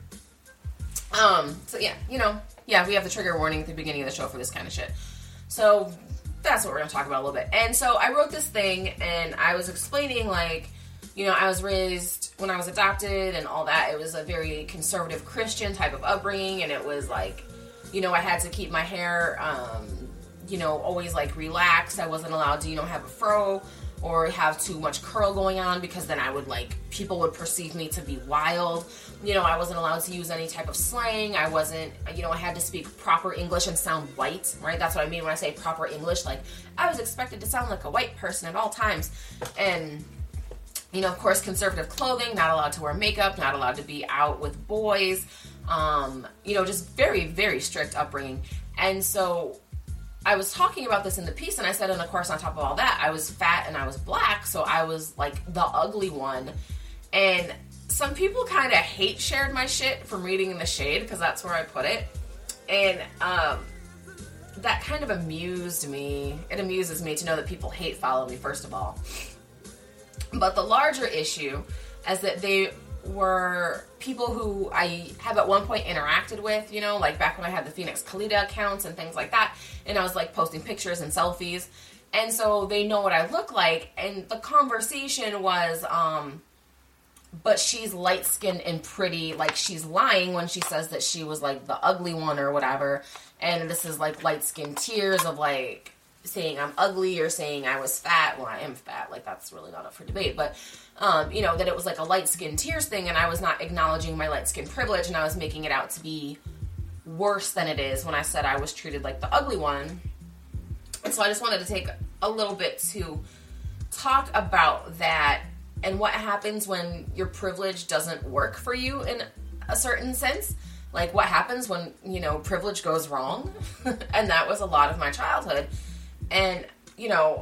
Um, so yeah, you know, yeah, we have the trigger warning at the beginning of the show for this kind of shit. So that's what we're going to talk about a little bit. And so I wrote this thing, and I was explaining, like, you know, I was raised, when I was adopted and all that, it was a very conservative Christian type of upbringing, and it was like, you know, I had to keep my hair, um, you know, always, like, relaxed. I wasn't allowed to, you know, have a fro or have too much curl going on, because then I would, like, people would perceive me to be wild. You know, I wasn't allowed to use any type of slang. I wasn't, you know, I had to speak proper English and sound white, right? That's what I mean when I say proper English. Like, I was expected to sound like a white person at all times. And, you know, of course, conservative clothing, not allowed to wear makeup, not allowed to be out with boys. Um, you know, just very, very strict upbringing. And so I was talking about this in the piece, and I said, and of course, on top of all that, I was fat and I was black, so I was like the ugly one. And some people kind of hate shared my shit from Reading in the Shade, because that's where I put it. And um, that kind of amused me. It amuses me to know that people hate follow me, first of all. But the larger issue is that they were people who I have at one point interacted with, you know, like back when I had the Phoenix Kalita accounts and things like that, and I was like posting pictures and selfies, and so they know what I look like, and the conversation was, um, but she's light-skinned and pretty, like she's lying when she says that she was like the ugly one or whatever, and this is like light-skinned tears of like saying I'm ugly or saying I was fat. Well, I am fat, like that's really not up for debate, but Um, you know, that it was like a light skin tears thing, and I was not acknowledging my light skin privilege, and I was making it out to be worse than it is when I said I was treated like the ugly one. And so I just wanted to take a little bit to talk about that and what happens when your privilege doesn't work for you in a certain sense. Like, what happens when, you know, privilege goes wrong? And that was a lot of my childhood. And, you know,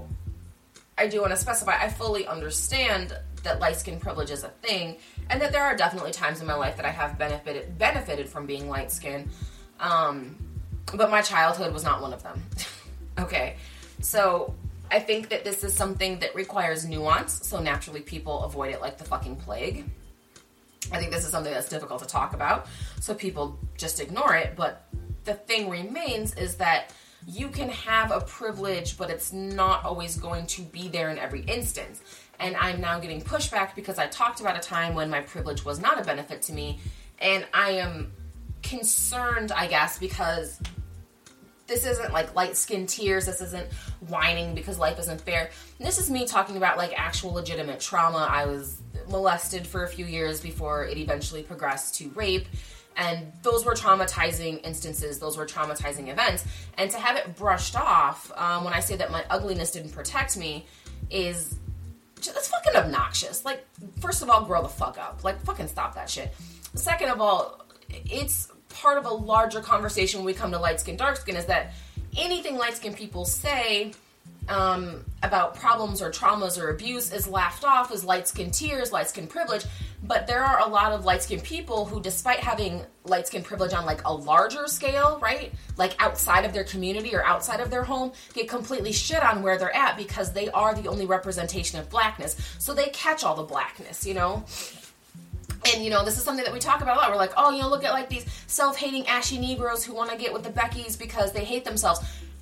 I do want to specify, I fully understand that light skin privilege is a thing, and that there are definitely times in my life that I have benefited benefited from being light skinned. Um, but my childhood was not one of them. Okay. So I think that this is something that requires nuance, so naturally people avoid it like the fucking plague. I think this is something that's difficult to talk about, so people just ignore it. But the thing remains is that you can have a privilege, but it's not always going to be there in every instance. And I'm now getting pushback because I talked about a time when my privilege was not a benefit to me. And I am concerned, I guess, because this isn't like light skin tears. This isn't whining because life isn't fair. This is me talking about like actual legitimate trauma. I was molested for a few years before it eventually progressed to rape. And those were traumatizing instances. Those were traumatizing events. And to have it brushed off, um, when I say that my ugliness didn't protect me, is just, it's fucking obnoxious. Like, first of all, grow the fuck up. Like, fucking stop that shit. Second of all, it's part of a larger conversation when we come to light skin, dark skin, is that anything light skin people say um, about problems or traumas or abuse is laughed off as light skin tears, light skin privilege. But there are a lot of light skin people who, despite having light skin privilege on like a larger scale, right? Like outside of their community or outside of their home, get completely shit on where they're at because they are the only representation of blackness. So they catch all the blackness, you know? And, you know, this is something that we talk about a lot. We're like, oh, you know, look at like these self-hating ashy Negroes who want to get with the Beckys because they hate themselves.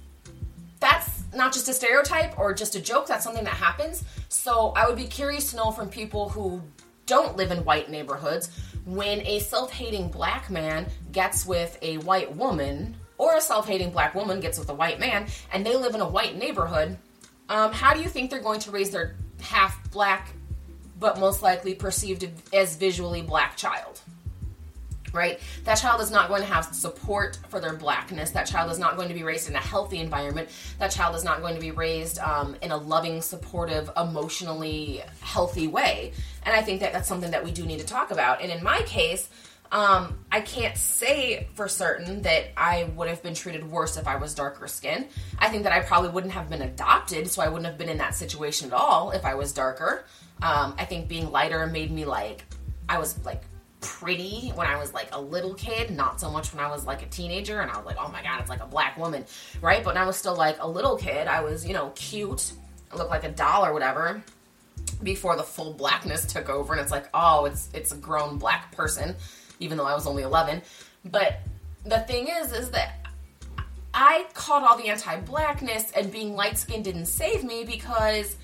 That's not just a stereotype or just a joke. That's something that happens. So I would be curious to know from people who don't live in white neighborhoods, when a self-hating black man gets with a white woman, or a self-hating black woman gets with a white man, and they live in a white neighborhood, um, how do you think they're going to raise their half-black, but most likely perceived as visually black child? Right? That child is not going to have support for their blackness. That child is not going to be raised in a healthy environment. That child is not going to be raised um, in a loving, supportive, emotionally healthy way. And I think that that's something that we do need to talk about. And in my case, um, I can't say for certain that I would have been treated worse if I was darker skinned. I think that I probably wouldn't have been adopted, so I wouldn't have been in that situation at all if I was darker. Um, I think being lighter made me like, I was like, pretty when I was like a little kid, not so much when I was like a teenager and I was like, oh my god, it's like a black woman, right? But when I was still like a little kid, I was, you know, cute, I looked like a doll or whatever, before the full blackness took over and it's like, oh, it's it's a grown black person, even though I was only eleven. But the thing is, is that I caught all the anti-blackness, and being light-skinned didn't save me because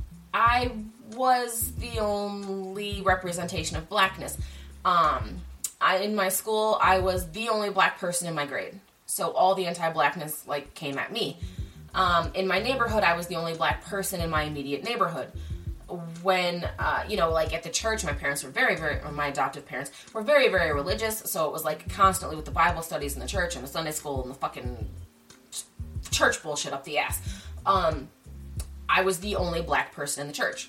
I was the only representation of blackness. Um, I, in my school, I was the only black person in my grade. So all the anti-blackness, like, came at me. Um, in my neighborhood, I was the only black person in my immediate neighborhood. When, uh, you know, like, at the church, my parents were very, very, or my adoptive parents were very, very religious. So it was, like, constantly with the Bible studies in the church and the Sunday school and the fucking church bullshit up the ass. Um, I was the only black person in the church.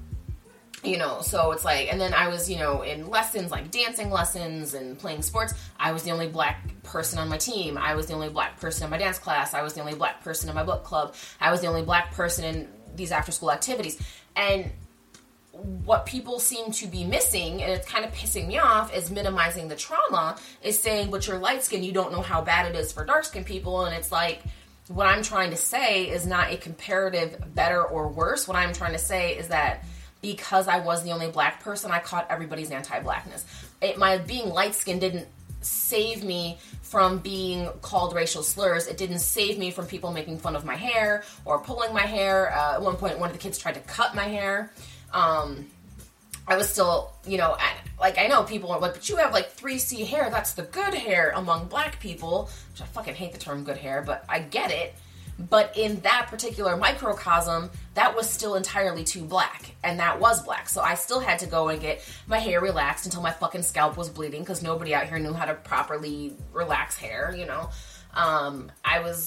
You know, so it's like, and then I was, you know, in lessons, like dancing lessons and playing sports, I was the only black person on my team. I was the only black person in my dance class. I was the only black person in my book club. I was the only black person in these after-school activities. And what people seem to be missing, and it's kind of pissing me off, is minimizing the trauma, is saying, but you're light-skinned, you don't know how bad it is for dark-skinned people. And it's like, what I'm trying to say is not a comparative better or worse. What I'm trying to say is that because I was the only black person, I caught everybody's anti-blackness. It, my being light-skinned didn't save me from being called racial slurs. It didn't save me from people making fun of my hair or pulling my hair. Uh, at one point, one of the kids tried to cut my hair. Um, I was still, you know, like, I know people are like, but you have like three C hair. That's the good hair among black people, which I fucking hate the term good hair, but I get it. But in that particular microcosm, that was still entirely too black. And that was black. So I still had to go and get my hair relaxed until my fucking scalp was bleeding, because nobody out here knew how to properly relax hair, you know. Um, I was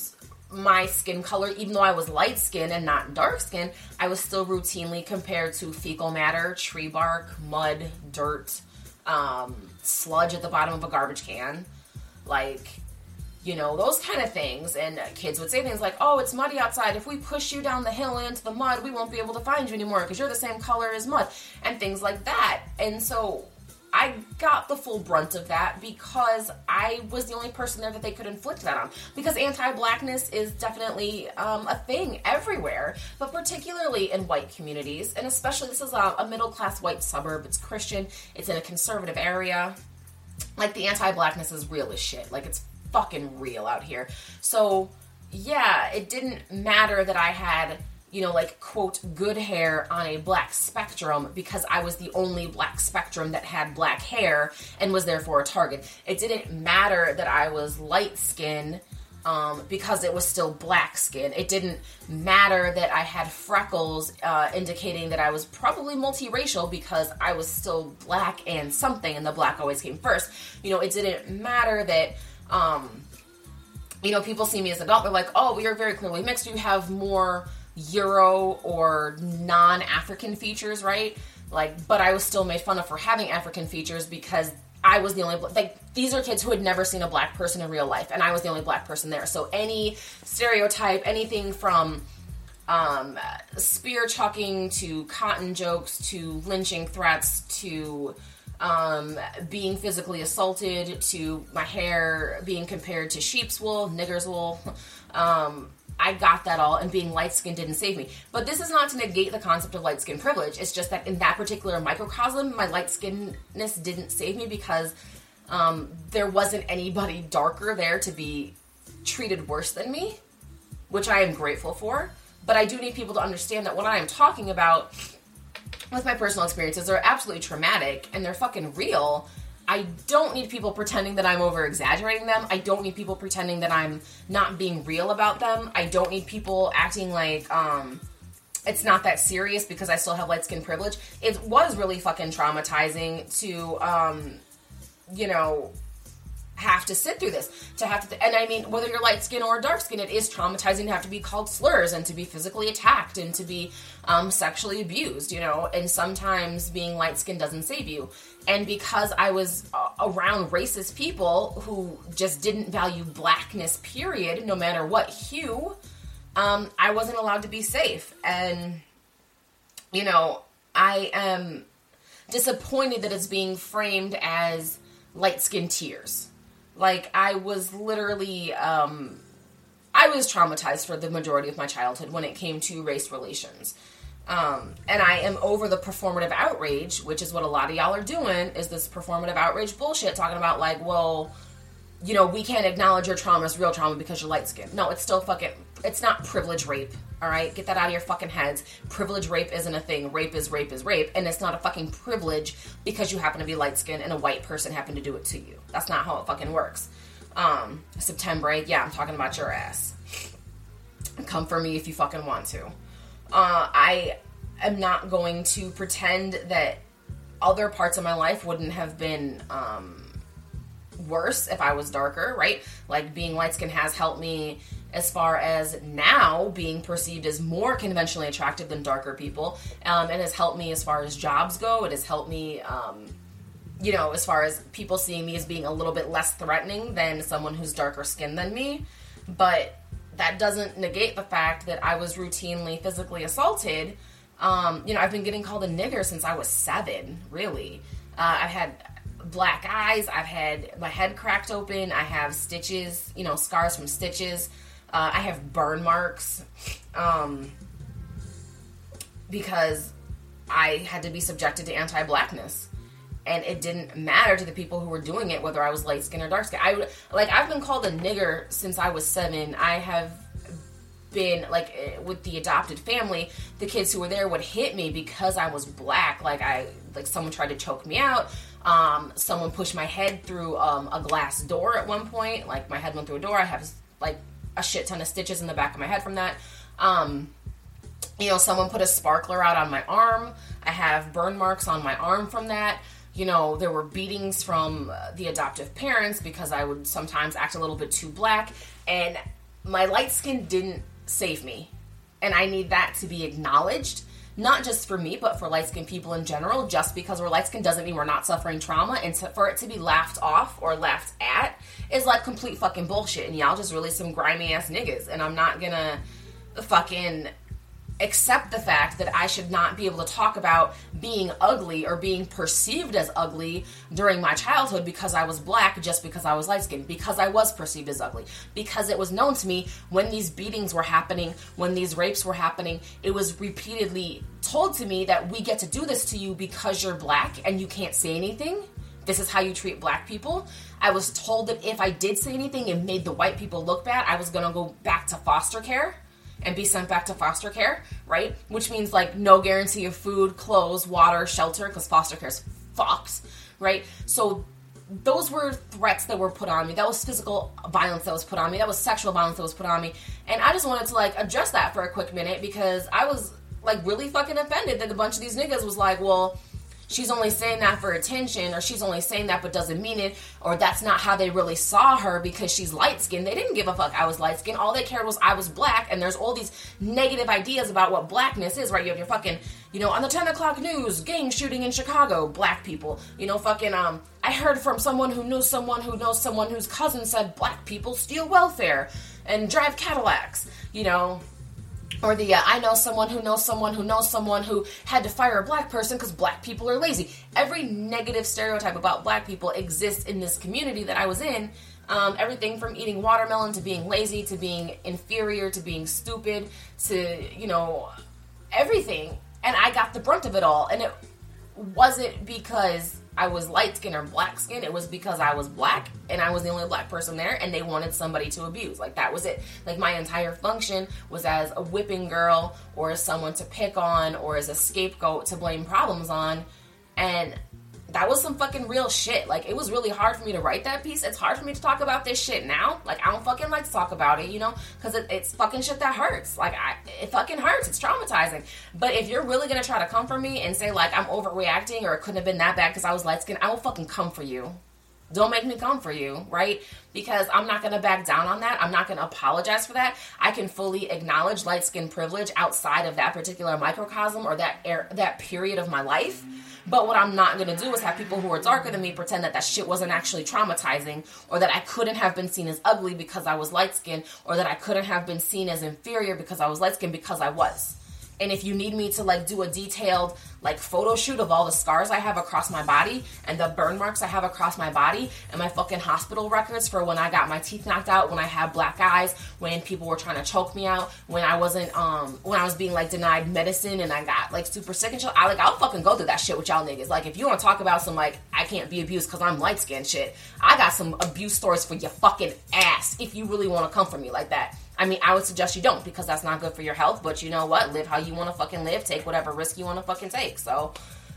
my skin color, even though I was light skinned and not dark skinned, I was still routinely compared to fecal matter, tree bark, mud, dirt, um, sludge at the bottom of a garbage can. Like, you know, those kind of things. And kids would say things like, oh, it's muddy outside. If we push you down the hill and into the mud, we won't be able to find you anymore because you're the same color as mud. And things like that. And so I got the full brunt of that because I was the only person there that they could inflict that on. Because anti-blackness is definitely um, a thing everywhere, but particularly in white communities. And especially, this is a, a middle-class white suburb. It's Christian. It's in a conservative area. Like, the anti-blackness is real as shit. Like, it's fucking real out here. So, yeah, it didn't matter that I had, you know, like, quote, good hair on a black spectrum because I was the only black spectrum that had black hair and was therefore a target. It didn't matter that I was light skinned um, because it was still black skin. It didn't matter that I had freckles uh, indicating that I was probably multiracial because I was still black and something, and the black always came first. You know, it didn't matter that Um, you know, people see me as an adult, they're like, oh, well, you're very clearly mixed, you have more Euro or non-African features, right? Like, but I was still made fun of for having African features because I was the only, like, these are kids who had never seen a black person in real life, and I was the only black person there. So any stereotype, anything from um, spear chucking to cotton jokes to lynching threats to Um, being physically assaulted, to my hair being compared to sheep's wool, nigger's wool. Um, I got that all, and being light-skinned didn't save me. But this is not to negate the concept of light-skin privilege. It's just that in that particular microcosm, my light-skinnedness didn't save me because um, there wasn't anybody darker there to be treated worse than me, which I am grateful for. But I do need people to understand that what I am talking about with my personal experiences are absolutely traumatic and they're fucking real. I don't need people pretending that I'm over exaggerating them. I don't need people pretending that I'm not being real about them. I don't need people acting like um, it's not that serious because I still have light skin privilege. It was really fucking traumatizing to, um, you know, have to sit through this, to have to, th- and I mean, whether you're light skin or dark skin, it is traumatizing to have to be called slurs and to be physically attacked and to be um, sexually abused, you know, and sometimes being light skin doesn't save you. And because I was uh, around racist people who just didn't value blackness, period, no matter what hue, um, I wasn't allowed to be safe. And, you know, I am disappointed that it's being framed as light skin tears. Like, I was literally, um, I was traumatized for the majority of my childhood when it came to race relations. Um, and I am over the performative outrage, which is what a lot of y'all are doing, is this performative outrage bullshit, talking about, like, well, you know, we can't acknowledge your trauma as real trauma because you're light-skinned. No, it's still fucking, it's not privilege rape, all right? Get that out of your fucking heads. Privilege rape isn't a thing. Rape is rape is rape, and it's not a fucking privilege because you happen to be light-skinned and a white person happened to do it to you. That's not how it fucking works. Um, September, yeah, I'm talking about your ass. Come for me if you fucking want to. Uh, I am not going to pretend that other parts of my life wouldn't have been, um... worse if I was darker, right? Like, being light-skinned has helped me as far as now being perceived as more conventionally attractive than darker people. Um, it has helped me as far as jobs go. It has helped me, um, you know, as far as people seeing me as being a little bit less threatening than someone who's darker skinned than me. But that doesn't negate the fact that I was routinely physically assaulted. Um, you know, I've been getting called a nigger since I was seven, really. Uh, I've had black eyes, I've had my head cracked open, I have stitches, you know, scars from stitches, uh, I have burn marks, um, because I had to be subjected to anti-blackness, and it didn't matter to the people who were doing it, whether I was light-skinned or dark-skinned. I, like, I've been called a nigger since I was seven. I have been, like, with the adopted family, the kids who were there would hit me because I was black, like, I, like, someone tried to choke me out. Um, someone pushed my head through um, a glass door at one point. Like, my head went through a door. I have, like, a shit ton of stitches in the back of my head from that. Um, you know, someone put a sparkler out on my arm. I have burn marks on my arm from that. You know, there were beatings from uh, the adoptive parents because I would sometimes act a little bit too black. And my light skin didn't save me. And I need that to be acknowledged, not just for me, but for light-skinned people in general. Just because we're light-skinned doesn't mean we're not suffering trauma. And to, for it to be laughed off or laughed at is like complete fucking bullshit. And y'all just really some grimy-ass niggas. And I'm not gonna fucking accept the fact that I should not be able to talk about being ugly or being perceived as ugly during my childhood because I was black, just because I was light-skinned, because I was perceived as ugly, because it was known to me when these beatings were happening, when these rapes were happening, it was repeatedly told to me that we get to do this to you because you're black and you can't say anything. This is how you treat black people. I was told that if I did say anything and made the white people look bad, I was gonna go back to foster care and be sent back to foster care, right? Which means, like, no guarantee of food, clothes, water, shelter, because foster care's fucked, right? So those were threats that were put on me. That was physical violence that was put on me. That was sexual violence that was put on me. And I just wanted to, like, address that for a quick minute because I was, like, really fucking offended that a bunch of these niggas was like, well, she's only saying that for attention, or she's only saying that but doesn't mean it, or that's not how they really saw her because she's light-skinned. They didn't give a fuck I was light-skinned. All they cared was I was black, and there's all these negative ideas about what blackness is, right? You have your fucking, you know, on the ten o'clock news, gang shooting in Chicago, black people. You know, fucking, um, I heard from someone who knew someone who knows someone whose cousin said black people steal welfare and drive Cadillacs, you know. Or the, uh, I know someone who knows someone who knows someone who had to fire a black person because black people are lazy. Every negative stereotype about black people exists in this community that I was in. Um, everything from eating watermelon to being lazy to being inferior to being stupid to, you know, everything. And I got the brunt of it all. And it wasn't because I was light skin or black skin. It was because I was black and I was the only black person there and they wanted somebody to abuse. Like, that was it. Like, my entire function was as a whipping girl or as someone to pick on or as a scapegoat to blame problems on. And that was some fucking real shit. Like, it was really hard for me to write that piece. It's hard for me to talk about this shit now. Like, I don't fucking like to talk about it, you know? Because it, it's fucking shit that hurts. Like, I, it fucking hurts. It's traumatizing. But if you're really going to try to come for me and say, like, I'm overreacting or it couldn't have been that bad because I was light-skinned, I will fucking come for you. Don't make me come for you, right? Because I'm not going to back down on that. I'm not going to apologize for that. I can fully acknowledge light skin privilege outside of that particular microcosm or that air, that period of my life. But what I'm not going to do is have people who are darker than me pretend that that shit wasn't actually traumatizing, or that I couldn't have been seen as ugly because I was light-skinned, or that I couldn't have been seen as inferior because I was light-skinned, because I was. And if you need me to, like, do a detailed, like, photo shoot of all the scars I have across my body and the burn marks I have across my body and my fucking hospital records for when I got my teeth knocked out, when I had black eyes, when people were trying to choke me out, when I wasn't, um, when I was being, like, denied medicine and I got, like, super sick and shit, I, like, I'll fucking go through that shit with y'all niggas. Like, if you want to talk about some, like, I can't be abused because I'm light-skinned shit, I got some abuse stories for your fucking ass if you really want to come for me like that. I mean, I would suggest you don't, because that's not good for your health, but you know what? Live how you want to fucking live. Take whatever risk you want to fucking take. So,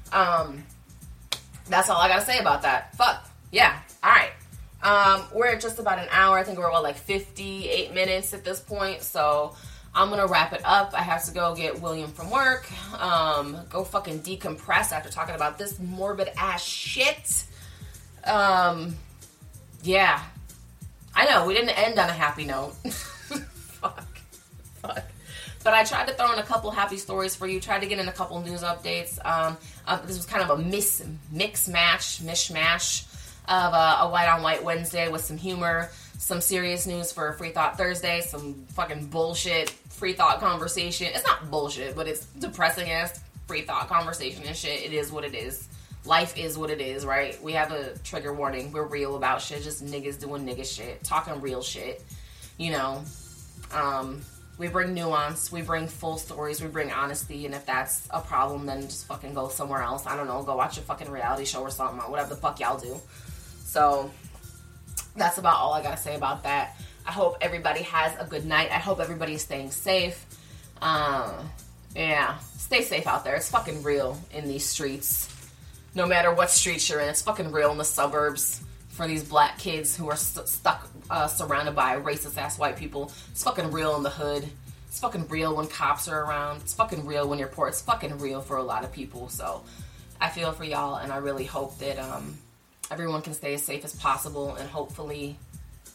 um, that's all I gotta say about that. Fuck. Yeah. Alright. Um, we're at just about an hour. I think we're, what, like fifty-eight minutes at this point, so I'm gonna wrap it up. I have to go get William from work, um, go fucking decompress after talking about this morbid-ass shit. Um, yeah. I know, we didn't end on a happy note. Fuck. Fuck. But I tried to throw in a couple happy stories for you, tried to get in a couple news updates. Um, uh, this was kind of a mis- mix match, mishmash of uh, a white on white Wednesday with some humor, some serious news for Free Thought Thursday, some fucking bullshit free thought conversation. It's not bullshit, but it's depressing ass free thought conversation and shit. It is what it is. Life is what it is, right? We have a trigger warning. We're real about shit. Just niggas doing nigga shit. Talking real shit. You know. Um, we bring nuance. We bring full stories. We bring honesty. And if that's a problem, then just fucking go somewhere else. I don't know. Go watch a fucking reality show or something. Or whatever the fuck y'all do. So, that's about all I gotta say about that. I hope everybody has a good night. I hope everybody is staying safe. Um, yeah. Stay safe out there. It's fucking real in these streets. No matter what streets you're in, it's fucking real in the suburbs for these black kids who are st- stuck, uh, surrounded by racist-ass white people. It's fucking real in the hood. It's fucking real when cops are around. It's fucking real when you're poor. It's fucking real for a lot of people. So I feel for y'all, and I really hope that um, everyone can stay as safe as possible, and hopefully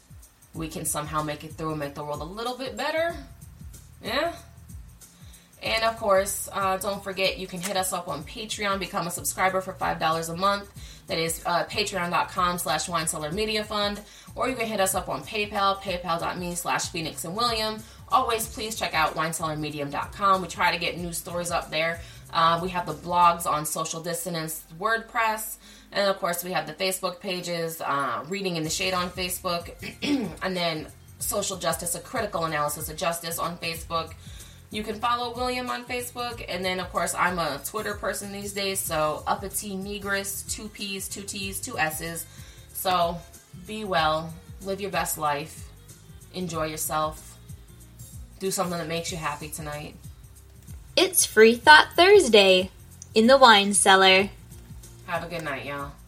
we can somehow make it through and make the world a little bit better. Yeah. And of course, uh, don't forget, you can hit us up on Patreon, become a subscriber for five dollars a month. That is uh, patreon.com slash wine cellar media fund. Or you can hit us up on PayPal, paypal.me slash Phoenix and William. Always please check out wine cellar medium dot com. We try to get news stories up there. Uh, we have the blogs on Social Dissonance WordPress. And of course, we have the Facebook pages, uh, Reading in the Shade on Facebook. And then Social Justice, a critical analysis of justice on Facebook. You can follow William on Facebook, and then, of course, I'm a Twitter person these days, so Uppity Negress, two P's, two T's, two S's. So, be well, live your best life, enjoy yourself, do something that makes you happy tonight. It's Free Thought Thursday in the Wine Cellar. Have a good night, y'all.